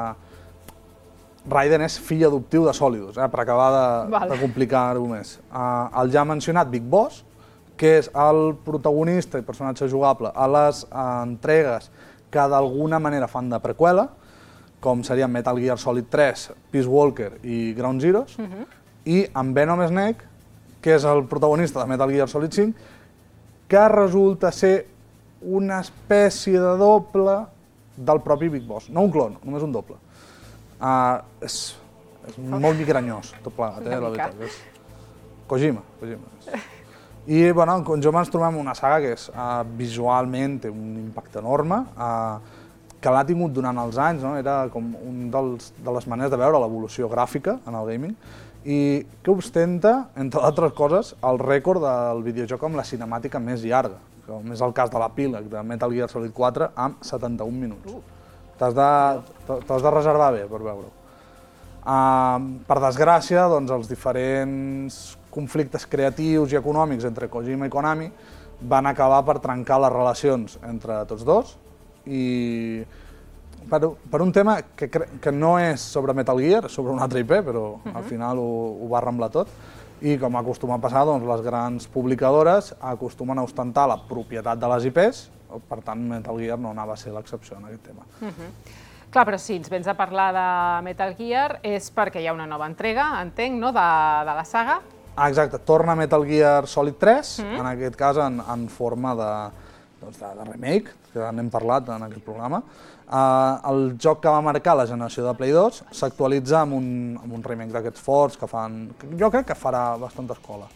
Raiden és fill adoptiu de Solidus, per acabar de complicar-ho més. El ja mencionat Big Boss, que és el protagonista i personatge jugable a les entregues que d'alguna manera fan de preqüela, com serien Metal Gear Solid 3, Peace Walker i Ground Zeroes, i en Venom Snake, que és el protagonista de Metal Gear Solid 5, que resulta ser una espècie de doble del propi Big Boss. No un clon, només un doble. És molt migranyós, tot plegat, la veritat. Kojima. I, en Kojima ens trobem una saga que visualment té un impacte enorme, que l'ha tingut durant els anys, era com una de les maneres de veure l'evolució gràfica en el gaming, i que ostenta, entre d'altres coses, el rècord del videojoc amb la cinemàtica més llarga, com és el cas de l'epíleg de Metal Gear Solid 4 amb 71 minuts. T'has de reservar bé per veure-ho. Per desgràcia, els diferents conflictes creatius i econòmics entre Kojima i Konami van acabar per trencar les relacions entre tots dos i per un tema que no és sobre Metal Gear, sobre un altre IP, però al final ho va remblar tot. I com acostuma a passar, doncs, les grans publicadores acostumen a ostentar la propietat de les IPs, per tant, Metal Gear no anava a ser l'excepció en aquest tema. Clar, però si ens vens a parlar de Metal Gear és perquè hi ha una nova entrega, entenc, no?, de la saga. Exacte, torna Metal Gear Solid 3, en aquest cas en forma de remake, que n'hem parlat en aquest programa. El joc que va marcar la generació de Play 2 s'actualitza amb un remake d'aquests forts que jo crec que farà bastanta escola.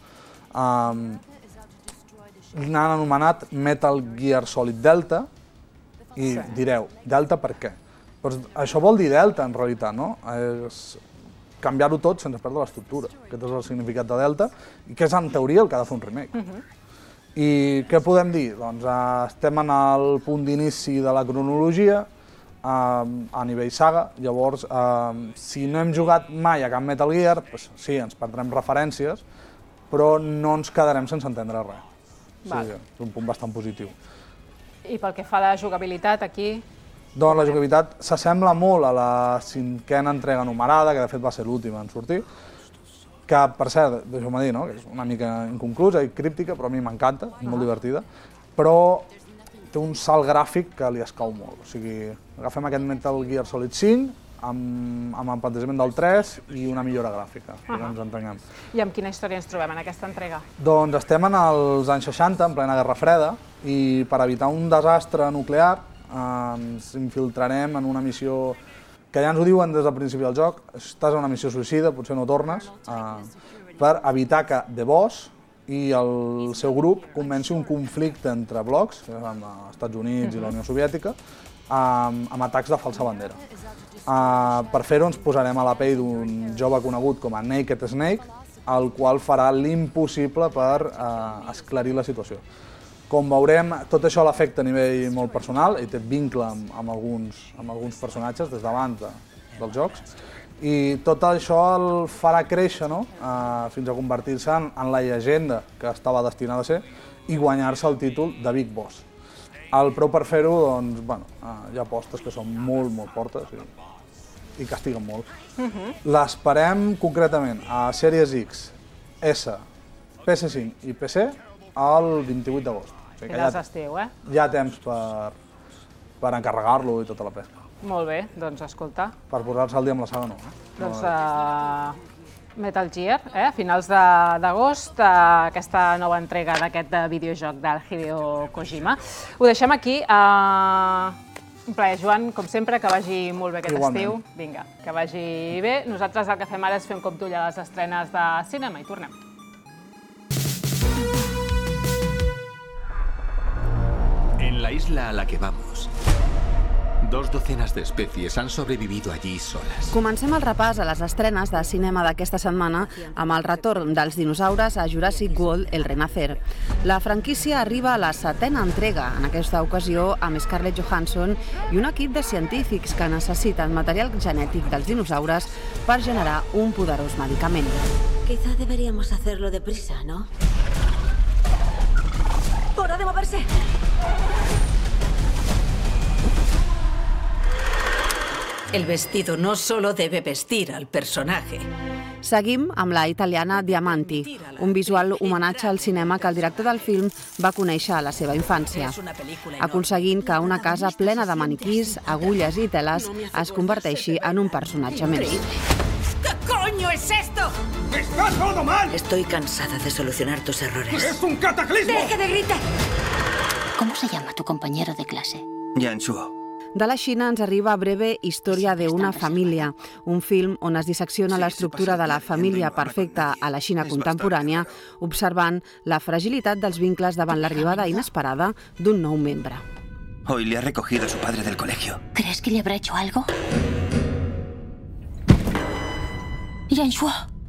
N'han anomenat Metal Gear Solid Delta i direu, Delta per què? Això vol dir Delta en realitat, no? És canviar-ho tot sense perdre l'estructura. Aquest és el significat de Delta i que és en teoria el que ha de fer un remake. I què podem dir? Doncs estem en el punt d'inici de la cronologia a nivell saga, llavors si no hem jugat mai a cap Metal Gear, sí, ens perdrem referències, però no ens quedarem sense entendre res. És un punt bastant positiu. I pel que fa a la jugabilitat, aquí? Doncs la jugabilitat s'assembla molt a la 5a entrega numerada, que de fet va ser l'última en sortir, que, per cert, deixeu-me dir, que és una mica inconclusa i críptica, però a mi m'encanta, és molt divertida, però té un salt gràfic que li escau molt. O sigui, agafem aquest Metal Gear Solid 5 amb el plantejament del 3 i una millora gràfica, que ens entenguem. I amb quina història ens trobem en aquesta entrega? Doncs estem en els anys 60, en plena Guerra Freda, i per evitar un desastre nuclear ens infiltrarem en una missió que ja ens ho diuen des del principi del joc, estàs en una missió suïcida, potser no tornes, per evitar que The Boss i el seu grup comenci un conflicte entre blocs, amb els Estats Units i la Unió Soviètica, amb atacs de falsa bandera. Per fer-ho ens posarem a la pell d'un jove conegut com a Naked Snake, el qual farà l'impossible per esclarir la situació. Com veurem, tot això l'afecta a nivell molt personal, i té vincle amb alguns personatges des d'abans dels jocs, i tot això el farà créixer fins a convertir-se en la llegenda que estava destinada a ser i guanyar-se el títol de Big Boss. El preu per fer-ho, doncs, hi ha apostes que són molt fortes i castiguen molt. L'esperem concretament a Series X, S, PS5 i PC el 28 d'agost. Finals d'estiu, Hi ha temps per encarregar-lo i tota la pesca. Molt bé, doncs escolta. Per posar-se al dia amb la saga no. Doncs Metal Gear, a finals d'agost, aquesta nova entrega d'aquest videojoc del Hideo Kojima. Ho deixem aquí. Un plaer, Joan, com sempre, que vagi molt bé aquest estiu. Vinga, que vagi bé. Nosaltres el que fem ara és fer un cop d'ull a les estrenes de cinema i tornem. En la isla a la que vamos, 2 docenas de especies han sobrevivido allí solas. Comencem el repàs a les estrenes de cinema d'aquesta setmana amb el retorn dels dinosaures a Jurassic World El Renacer. La franquícia arriba a la 7a entrega, en aquesta ocasió amb Scarlett Johansson i un equip de científics que necessiten material genètic dels dinosaures per generar un poderós medicament. Quizá deberíamos hacerlo deprisa, ¿no? ¡Hora de moverse! El vestido no solo debe vestir al personaje. Seguim amb la italiana Diamanti, un visual homenatge al cinema que el director del film va conèixer a la seva infància, aconseguint que una casa plena de maniquís, agulles i teles es converteixi en un personatge més. ¿Qué coño es esto? ¡Está todo mal! Estoy cansada de solucionar tus errores. ¡Es un cataclismo! ¡Deje de gritar! ¿Cómo se llama tu compañero de clase? Yanshuo. De la Xina ens arriba Breve història d'una família, un film on es dissecciona l'estructura de la família perfecta a la Xina contemporània, observant la fragilitat dels vincles davant l'arribada inesperada d'un nou membre. Hoy le ha recogido a su padre del colegio. ¿Crees que le habrá hecho algo? Yanshuo.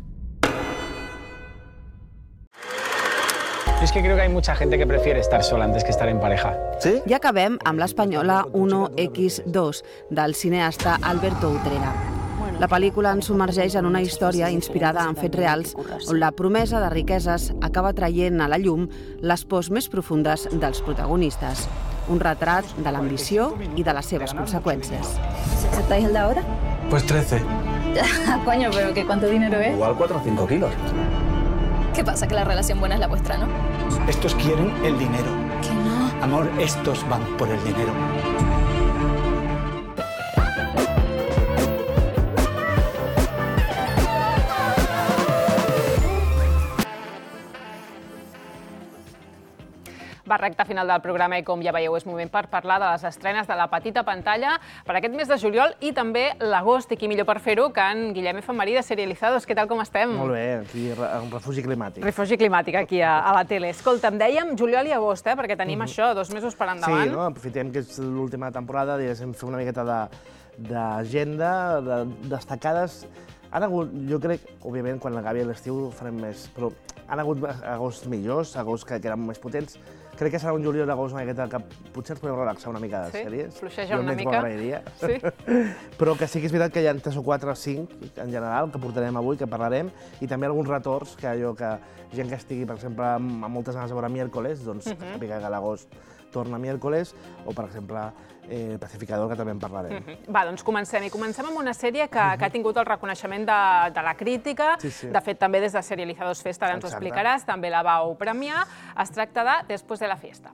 Es que creo que hay mucha gente que prefiere estar sola antes que estar en pareja. ¿Sí? I acabem amb l'espanyola 1X2, del cineasta Alberto Utrera. La pel·lícula ens submergeix en una història inspirada en fets reals on la promesa de riqueses acaba traient a la llum les pors més profundes dels protagonistes. un retrat de l'ambició i de les seves conseqüències. ¿Aceptáis el de ahora? Pues 13. Coño, pero ¿qué cuánto dinero es? Igual 4 o 5 kilos. ¿Qué pasa? Que la relación buena es la vuestra, ¿no? Estos quieren el dinero. Que no. Amor, estos van por el dinero. Va, recta final del programa i com ja veieu és moment per parlar de les estrenes de la petita pantalla per aquest mes de juliol i també l'agost, i qui millor per fer-ho que en Guillem Efemerí de Serializados. Què tal, com estem? Molt bé, aquí un refugi climàtic. Refugi climàtic aquí a la tele. Escolta'm, dèiem juliol i agost, perquè tenim això, 2 mesos per endavant. Sí, no? Aprofitem que és l'última temporada, diguéssim, fer una miqueta d'agenda, de destacades. Han hagut, jo crec, òbviament, quan acabi l'estiu farem més, però han hagut agosts millors, agosts que eren més potents. Crec que serà un juliol d'agost una miqueta que potser ens podem relaxar una mica de sèries. Sí? Fluixeja una mica. Sí? Però que sí que és veritat que hi ha 3 o 4 o 5 en general que portarem avui, que parlarem, i també alguns retorns que gent que estigui, per exemple, amb moltes ganes de veure miércoles, doncs que sàpiga que l'agost torna miércoles, o per exemple Pacificador, que també en parlarem. Va, doncs comencem. I comencem amb una sèrie que ha tingut el reconeixement de la crítica. De fet, també des de Serializados Festa, ara ens ho explicaràs, també la vau premiar. Es tracta de Después de la fiesta.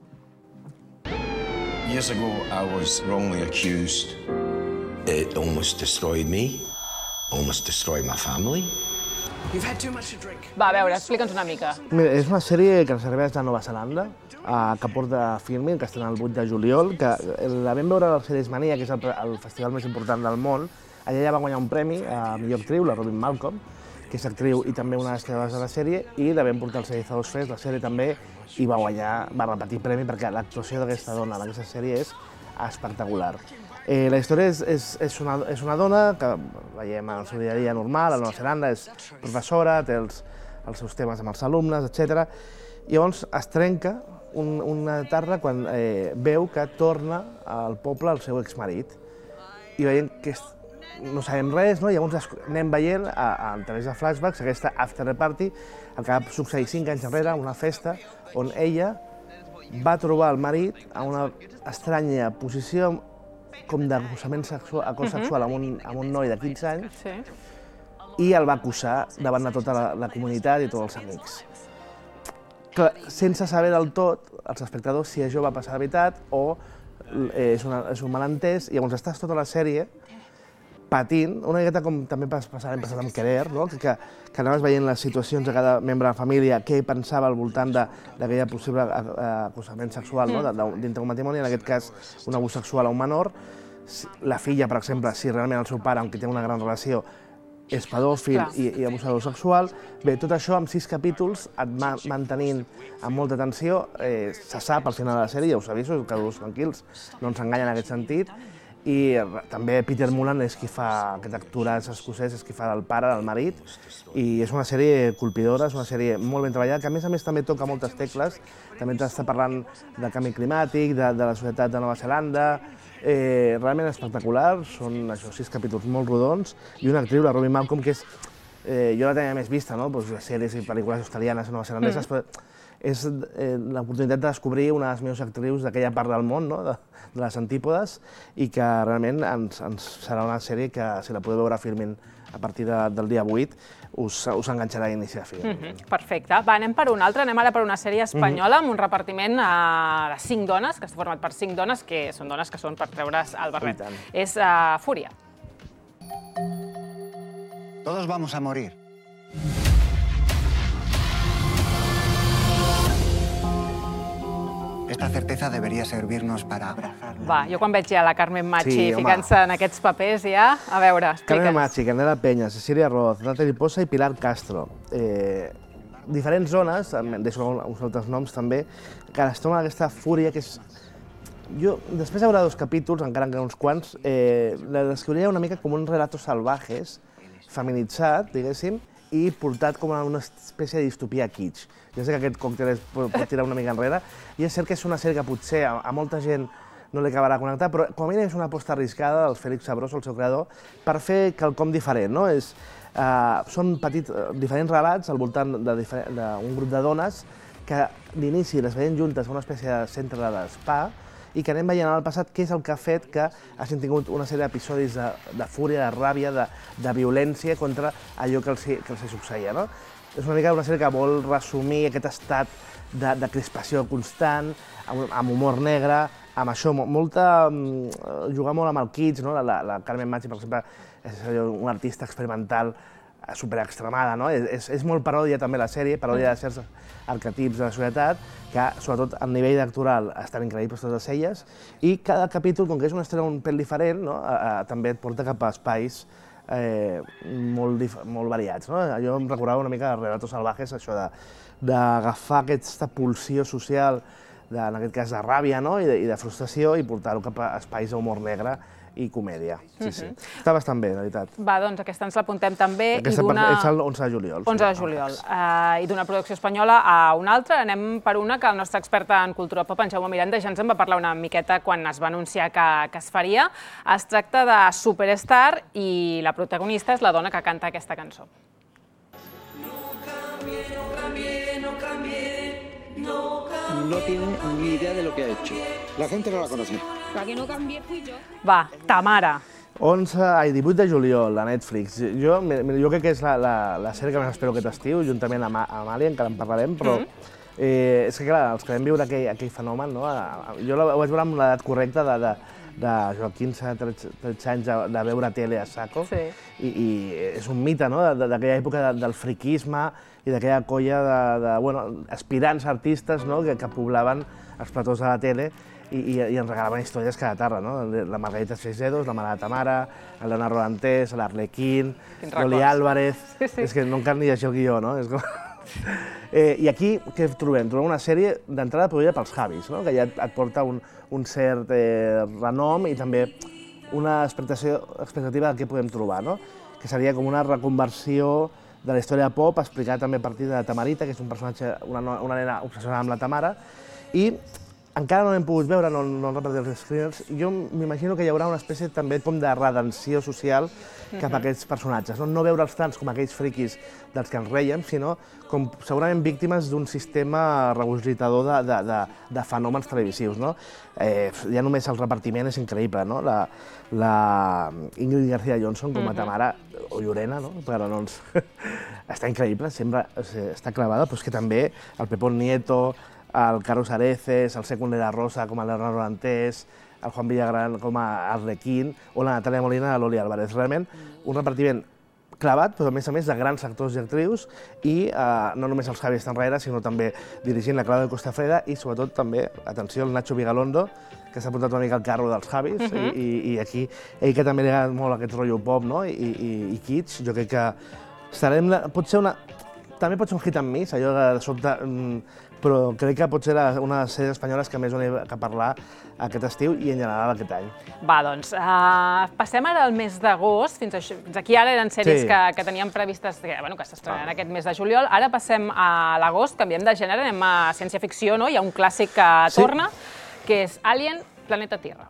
Years ago, I was wrongly accused. It almost destroyed me, almost destroyed my family. You've had too much to drink. Va, a veure, explica'ns una mica. Mira, és una sèrie que serveix de Nova Zelanda, que porta Filmin, que estrena el 8 de juliol, que la vam veure a Series Mania, que és el festival més important del món. Allà ja va guanyar un premi a millor actriu, la Robin Malcolm, que és actriu i també una de les creadores de la sèrie, i la vam portar al Serializados Fest, la sèrie també, i va repetir premi perquè l'actuació d'aquesta dona en aquesta sèrie és espectacular. La història és una dona que veiem en el seu dia a dia normal, a Nova Zelanda, és professora, té els seus temes amb els alumnes, etc. I llavors es trenca una tarda quan veu que torna al poble el seu exmarit. I veiem que no sabem res, no? I llavors anem veient a través de flashbacks aquesta after party, el que va succeir 5 anys enrere, una festa on ella va trobar el marit a una estranya posició com d'acosament sexual amb un noi de 15 anys i el va acusar davant de tota la comunitat i tots els amics. Sense saber del tot, els espectadors, si això va passar de veritat o és un malentès, i llavors estàs tota la sèrie patint, una miqueta com també hem passat amb Querer, que anaves veient les situacions de cada membre de la família, què pensava al voltant d'aquella possible acosament sexual dintre d'un matrimoni, en aquest cas un abús sexual a un menor. La filla, per exemple, si realment el seu pare, aunque té una gran relació, és pedòfil i abusador sexual. Bé, tot això amb 6 capítols et mantenint amb molta atenció. Se sap al final de la sèrie, ja us aviso, quedeu-vos tranquils, no ens enganyen en aquest sentit. I també Peter Mullan és qui fa aquest actorat escocès, és qui fa del pare, del marit, i és una sèrie colpidora, és una sèrie molt ben treballada, que a més també toca moltes tecles, també està parlant del canvi climàtic, de la societat de Nova Zelanda, realment espectacular, són 6 capítols molt rodons, i una actriu, la Robin Malcolm, que és, jo la tenia més vista, sèries i pel·lícules australianes i neozelandeses, però és l'oportunitat de descobrir una de les millors actrius d'aquella part del món, de les antípodes, i que realment serà una sèrie que, si la podeu veure a Filmin a partir del dia 8, us enganxarà a inici a fi. Perfecte. Va, anem per una altra. Anem ara per una sèrie espanyola amb un repartiment de 5 dones, que està format per 5 dones, que són dones que són per treure's el barret. És Fúria. Todos vamos a morir. Esta certeza debería servirnos para abrazarla. Va, jo quan veig ja la Carmen Machi ficant-se en aquests papers ja, a veure, explica'ns. Carmen Machi, Candela Peña, Cecilia Roth, Natalie Poza i Pilar Castro. Diferents zones, deixo uns altres noms també, que es troben aquesta fúria que és... Jo, després de veure 2 capítols, encara que uns quants, la descriuria una mica com un relatos salvajes, feminitzat, diguéssim, i portat com a una espècie de distopia kitsch. Ja sé que aquest còctel pot tirar una mica enrere, i és cert que és una sèrie que potser a molta gent no li acabarà connectar, però com a mínim és una aposta arriscada del Félix Sabroso, el seu creador, per fer quelcom diferent. Són diferents relats al voltant d'un grup de dones que d'inici les veien juntes a una espècie de centre de spa i que anem veient en el passat què és el que ha fet que hagin tingut una sèrie d'episodis de fúria, de ràbia, de violència contra allò que els succeïa, no? És una mica una sèrie que vol resumir aquest estat de crispació constant, amb humor negre, amb això, jugar molt amb el kitsch, no? La Carmen Machi, per exemple, és una artista experimental superextremada, no? És molt paròdia també la sèrie, paròdia de certs arquetips de la societat, que sobretot a nivell actoral estan increïbles totes elles, i cada capítol, com que és una història un pèl diferent, també et porta cap a espais molt variats. Jo em recordava una mica de Relatos Salvajes, això d'agafar aquesta pulsió social, en aquest cas de ràbia i de frustració, i portar-ho cap a espais d'humor negre i comèdia. Està bastant bé, de veritat. Va, doncs aquesta ens l'apuntem també. És el 11 de juliol. 11 de juliol. I d'una producció espanyola a una altra, anem per una que el nostre expert en cultura pop, en Jaume Miranda, ja ens en va parlar una miqueta quan es va anunciar que es faria. Es tracta de Superstar i la protagonista és la dona que canta aquesta cançó. No tiene ni idea de lo que ha hecho. La gente no la conoce. Para que no cambie fui yo. Va, Tamara. 18 de juliol, a Netflix. Jo crec que és la sèrie que més espero aquest estiu, juntament amb Alien, que en parlarem, però és que, clar, els que vam viure aquell fenomen, jo ho vaig veure amb l'edat correcta de 15-13 anys de veure tele a saco, i és un mite d'aquella època del friquisme i d'aquella colla d'aspirants artistes que poblaven els platós de la tele i ens regalaven històries cada tarda, la Margarita Seixedos, la mare de Tamara, el Leonardo Dantes, l'Arlequín, l'Oli Álvarez... És que no em cal ni llegir el guió, no? I aquí què trobem? Trobem una sèrie d'entrada produïda pels Javis, que ja et porta un cert renom i també una expectativa de què podem trobar, que seria com una reconversió de la història pop explicada també a partir de Tamarita, que és un personatge, una nena obsessionada amb la Tamara, i encara no l'hem pogut veure, no hem repetit els screeners, jo m'imagino que hi haurà una espècie també com de redenció social cap a aquests personatges, no veure'ls tants com aquells friquis dels que ens reiem, sinó com segurament víctimes d'un sistema regurgitador de fenòmens televisius. Ja només el repartiment és increïble, la Ingrid García Johnson com a Tamara, o Llorena, però està increïble, sempre està clavada, però és que també el Pepón Nieto, el Carlos Areces, el Secund de la Rosa com a Leonardo Dantes, el Juan Villagrán com a Arlequín o la Natàlia Molina de l'Oli Álvarez. Realment un repartiment clavat, però a més de grans actors i actrius, i no només els Javi estan darrere, sinó també dirigint la Clàudia Costafreda i sobretot també, atenció, el Nacho Vigalondo, que s'ha portat una mica al carro dels Javis, i aquí ell que també li agrada molt aquest rotllo pop i kitsch, jo crec que estarem... També pot ser un hit and miss, allò de sobte, però crec que pot ser una de les sèries espanyoles que més doni que parlar aquest estiu i en general aquest any. Va, doncs, passem ara al mes d'agost. Fins aquí ara eren sèries que teníem previstes que s'estrenaran aquest mes de juliol. Ara passem a l'agost, canviem de gènere, anem a ciència-ficció, hi ha un clàssic que torna, que és Alien, Planeta Tierra.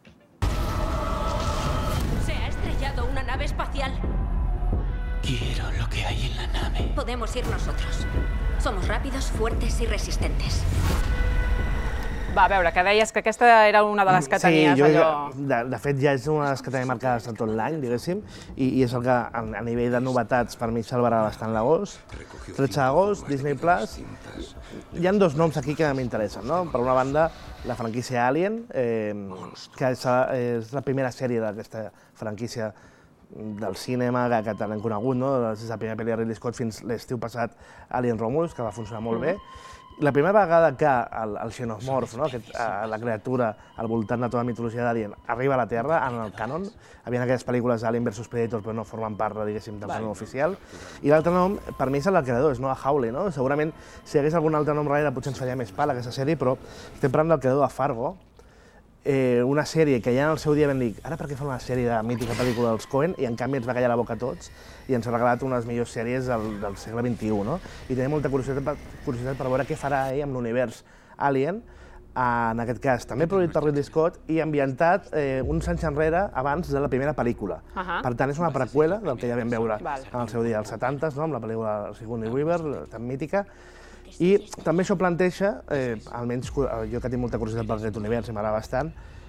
Se ha estrellado una nave espacial. Quiero lo que hay en la nave. Podemos ir nosotros. Somos rápidos, fuertes y resistentes. Va, a veure, que deies que aquesta era una de les que tenies allò... De fet, ja és una de les que tenim marcades tot l'any, diguéssim, i és el que a nivell de novetats per mi salvarà bastant l'agost. 13 d'agost, Disney+. Hi ha dos noms aquí que m'interessen, no? Per una banda, la franquícia Alien, que és la primera sèrie d'aquesta franquícia del cinema que tant hem conegut, des de la primera pel·li de Ridley Scott fins l'estiu passat Alien Romulus, que va funcionar molt bé. La primera vegada que el xenomorf, la criatura al voltant de tota la mitologia d'Alien, arriba a la Terra, en el cànon, hi havia aquelles pel·lícules Alien vs Predator, però no formen part, diguéssim, del nom oficial. I l'altre nom, per mi, és el del creador, és Noah Hawley. Segurament, si hi hagués algun altre nom darrere, potser ens faria més pal aquesta sèrie, però estem parlant del creador de Fargo, una sèrie que ja en el seu dia vam dir ara per què fan una sèrie de mítica pel·lícula dels Coen i en canvi ens va callar la boca a tots i ens ha regalat unes millors sèries del segle XXI, i tenim molta curiositat per veure què farà ell amb l'univers Alien, en aquest cas també produït per Ridley Scott i ambientat uns anys enrere abans de la primera pel·lícula. Per tant, és una preqüela del que ja vam veure en el seu dia als 70s, amb la pel·lícula Sigourney Weaver, tan mítica, I també això planteja, almenys jo que tinc molta curiositat per aquest univers i m'agrada bastant,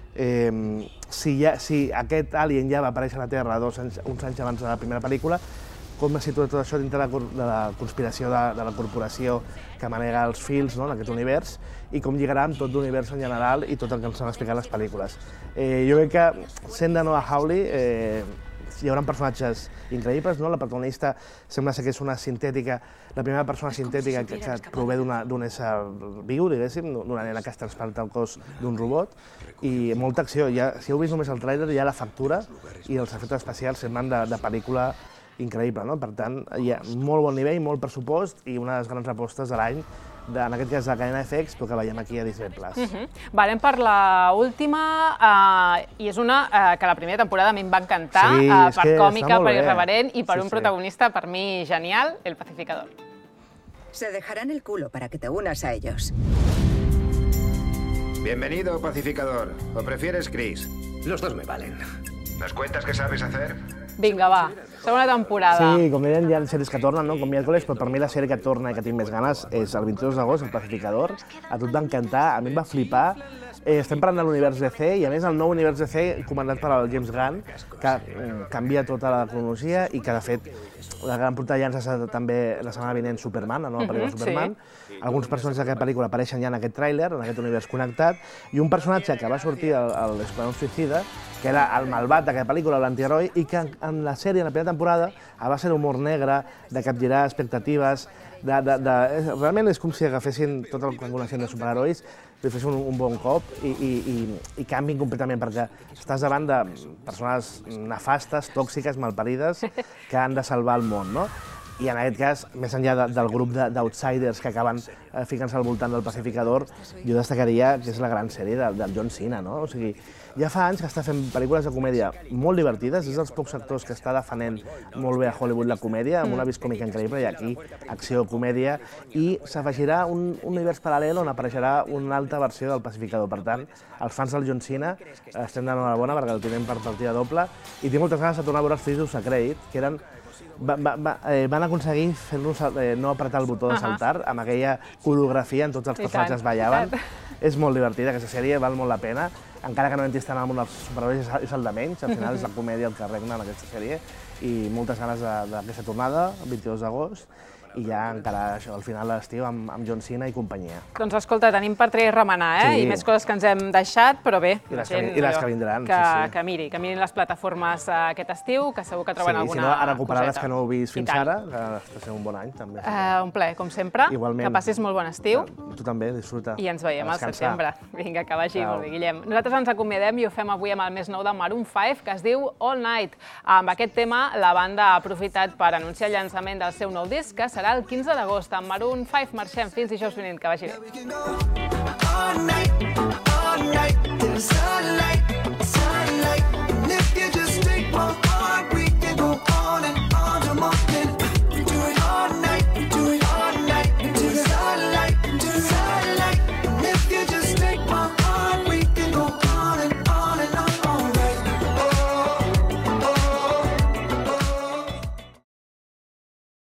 si aquest alien ja va aparèixer a la Terra uns anys abans de la primera pel·lícula, com es situa tot això dintre de la conspiració de la corporació que manega els fils en aquest univers i com lligarà amb tot l'univers en general i tot el que ens han explicat les pel·lícules. Jo crec que, sent de Noah Hawley, hi haurà personatges increïbles, no? La protagonista sembla ser que és una sintètica, la primera persona sintètica que prové d'un ésser viu, diguéssim, d'una nena que es transplanta el cos d'un robot, i molta acció. Si heu vist només el tràiler, ja la factura i els efectes especials semblen de pel·lícula increïble, no? Per tant, hi ha molt bon nivell, molt pressupost i una de les grans apostes de l'any, en aquest cas de la cadena FX, però que veiem aquí a Disney+. Anem per l'última, i és una que la primera temporada a mi em va encantar, per còmica, per irreverent i per un protagonista, per mi, genial, El Pacificador. Se dejarán el culo para que te unas a ellos. Bienvenido, Pacificador. ¿O prefieres Chris? Los dos me valen. ¿Nos cuentas qué sabes hacer? Vinga, va, segona temporada. Sí, com deien, hi ha sèries que tornen, no? Com miércoles, però per mi la sèrie que torna i que tinc més ganes és el 22 d'agost, El Pacificador. A tu et va encantar, a mi em va flipar. Estem parlant de l'univers DC i, a més, el nou univers DC comandat per el James Gunn, que canvia tota la cronologia i que, de fet, la gran portada ja ens ha estat també la setmana vinent Superman, la nova pel·lícula Superman. Alguns personatges d'aquesta pel·lícula apareixen ja en aquest tràiler, en aquest univers connectat, i un personatge que va sortir a l'Esquadrón Suïcida, que era el malvat d'aquesta pel·lícula, l'antiheroi, i que en la sèrie, en la primera temporada, a base d'humor negre, de capgirar expectatives, realment és com si agafessin tot el que coneixem de superherois, li fessin un bon cop i canvin completament, perquè estàs davant de persones nefastes, tòxiques, malparides, que han de salvar el món, no? I en aquest cas, més enllà del grup d'outsiders que acaben ficant-se al voltant del Pacificador, jo destacaria que és la gran sèrie del John Cena, no? O sigui, ja fa anys que està fent pel·lícules de comèdia molt divertides, és dels pocs actors que està defenent molt bé a Hollywood la comèdia, amb una vis còmica increïble, i aquí acció, comèdia, i s'afegirà un univers paral·lel on apareixerà una altra versió del Pacificador. Per tant, els fans del John Cena estem d'enhorabona perquè el tenim per partida doble, i tinc moltes ganes de tornar a veure els Fills d'Ús Acrèdit, que eren van aconseguir fer-nos no apretar el botó de saltar, amb aquella coreografia on tots els personatges ballaven. És molt divertida, aquesta sèrie val molt la pena, encara que no entris tant al món dels superherois, és el de menys, al final és la comèdia el que regna en aquesta sèrie, i moltes ganes d'aquesta tornada, el 22 d'agost, i ja encara això, al final de l'estiu amb John Cena i companyia. Doncs escolta, tenim per triar i remenar, i més coses que ens hem deixat, però bé, I les que vindran, que mirin les plataformes aquest estiu, que segur que troben alguna coseta. Sí, si no, a recuperar les que no heu vist fins ara, que està sent un bon any, també. Un plaer, com sempre. Igualment. Que passis molt bon estiu. Tu també, disfruta. I ens veiem al setembre. Vinga, que vagi molt bé, Guillem. Nosaltres ens acomiadem i ho fem avui amb el més nou de Maroon 5, que es diu All Night. Amb aquest tema, la banda ha aprofitat per anunciar el llançament del seu nou disc, que serà el 15 d'agost. Amb Maroon 5 marxem fins dijous vinent, que vagi bé.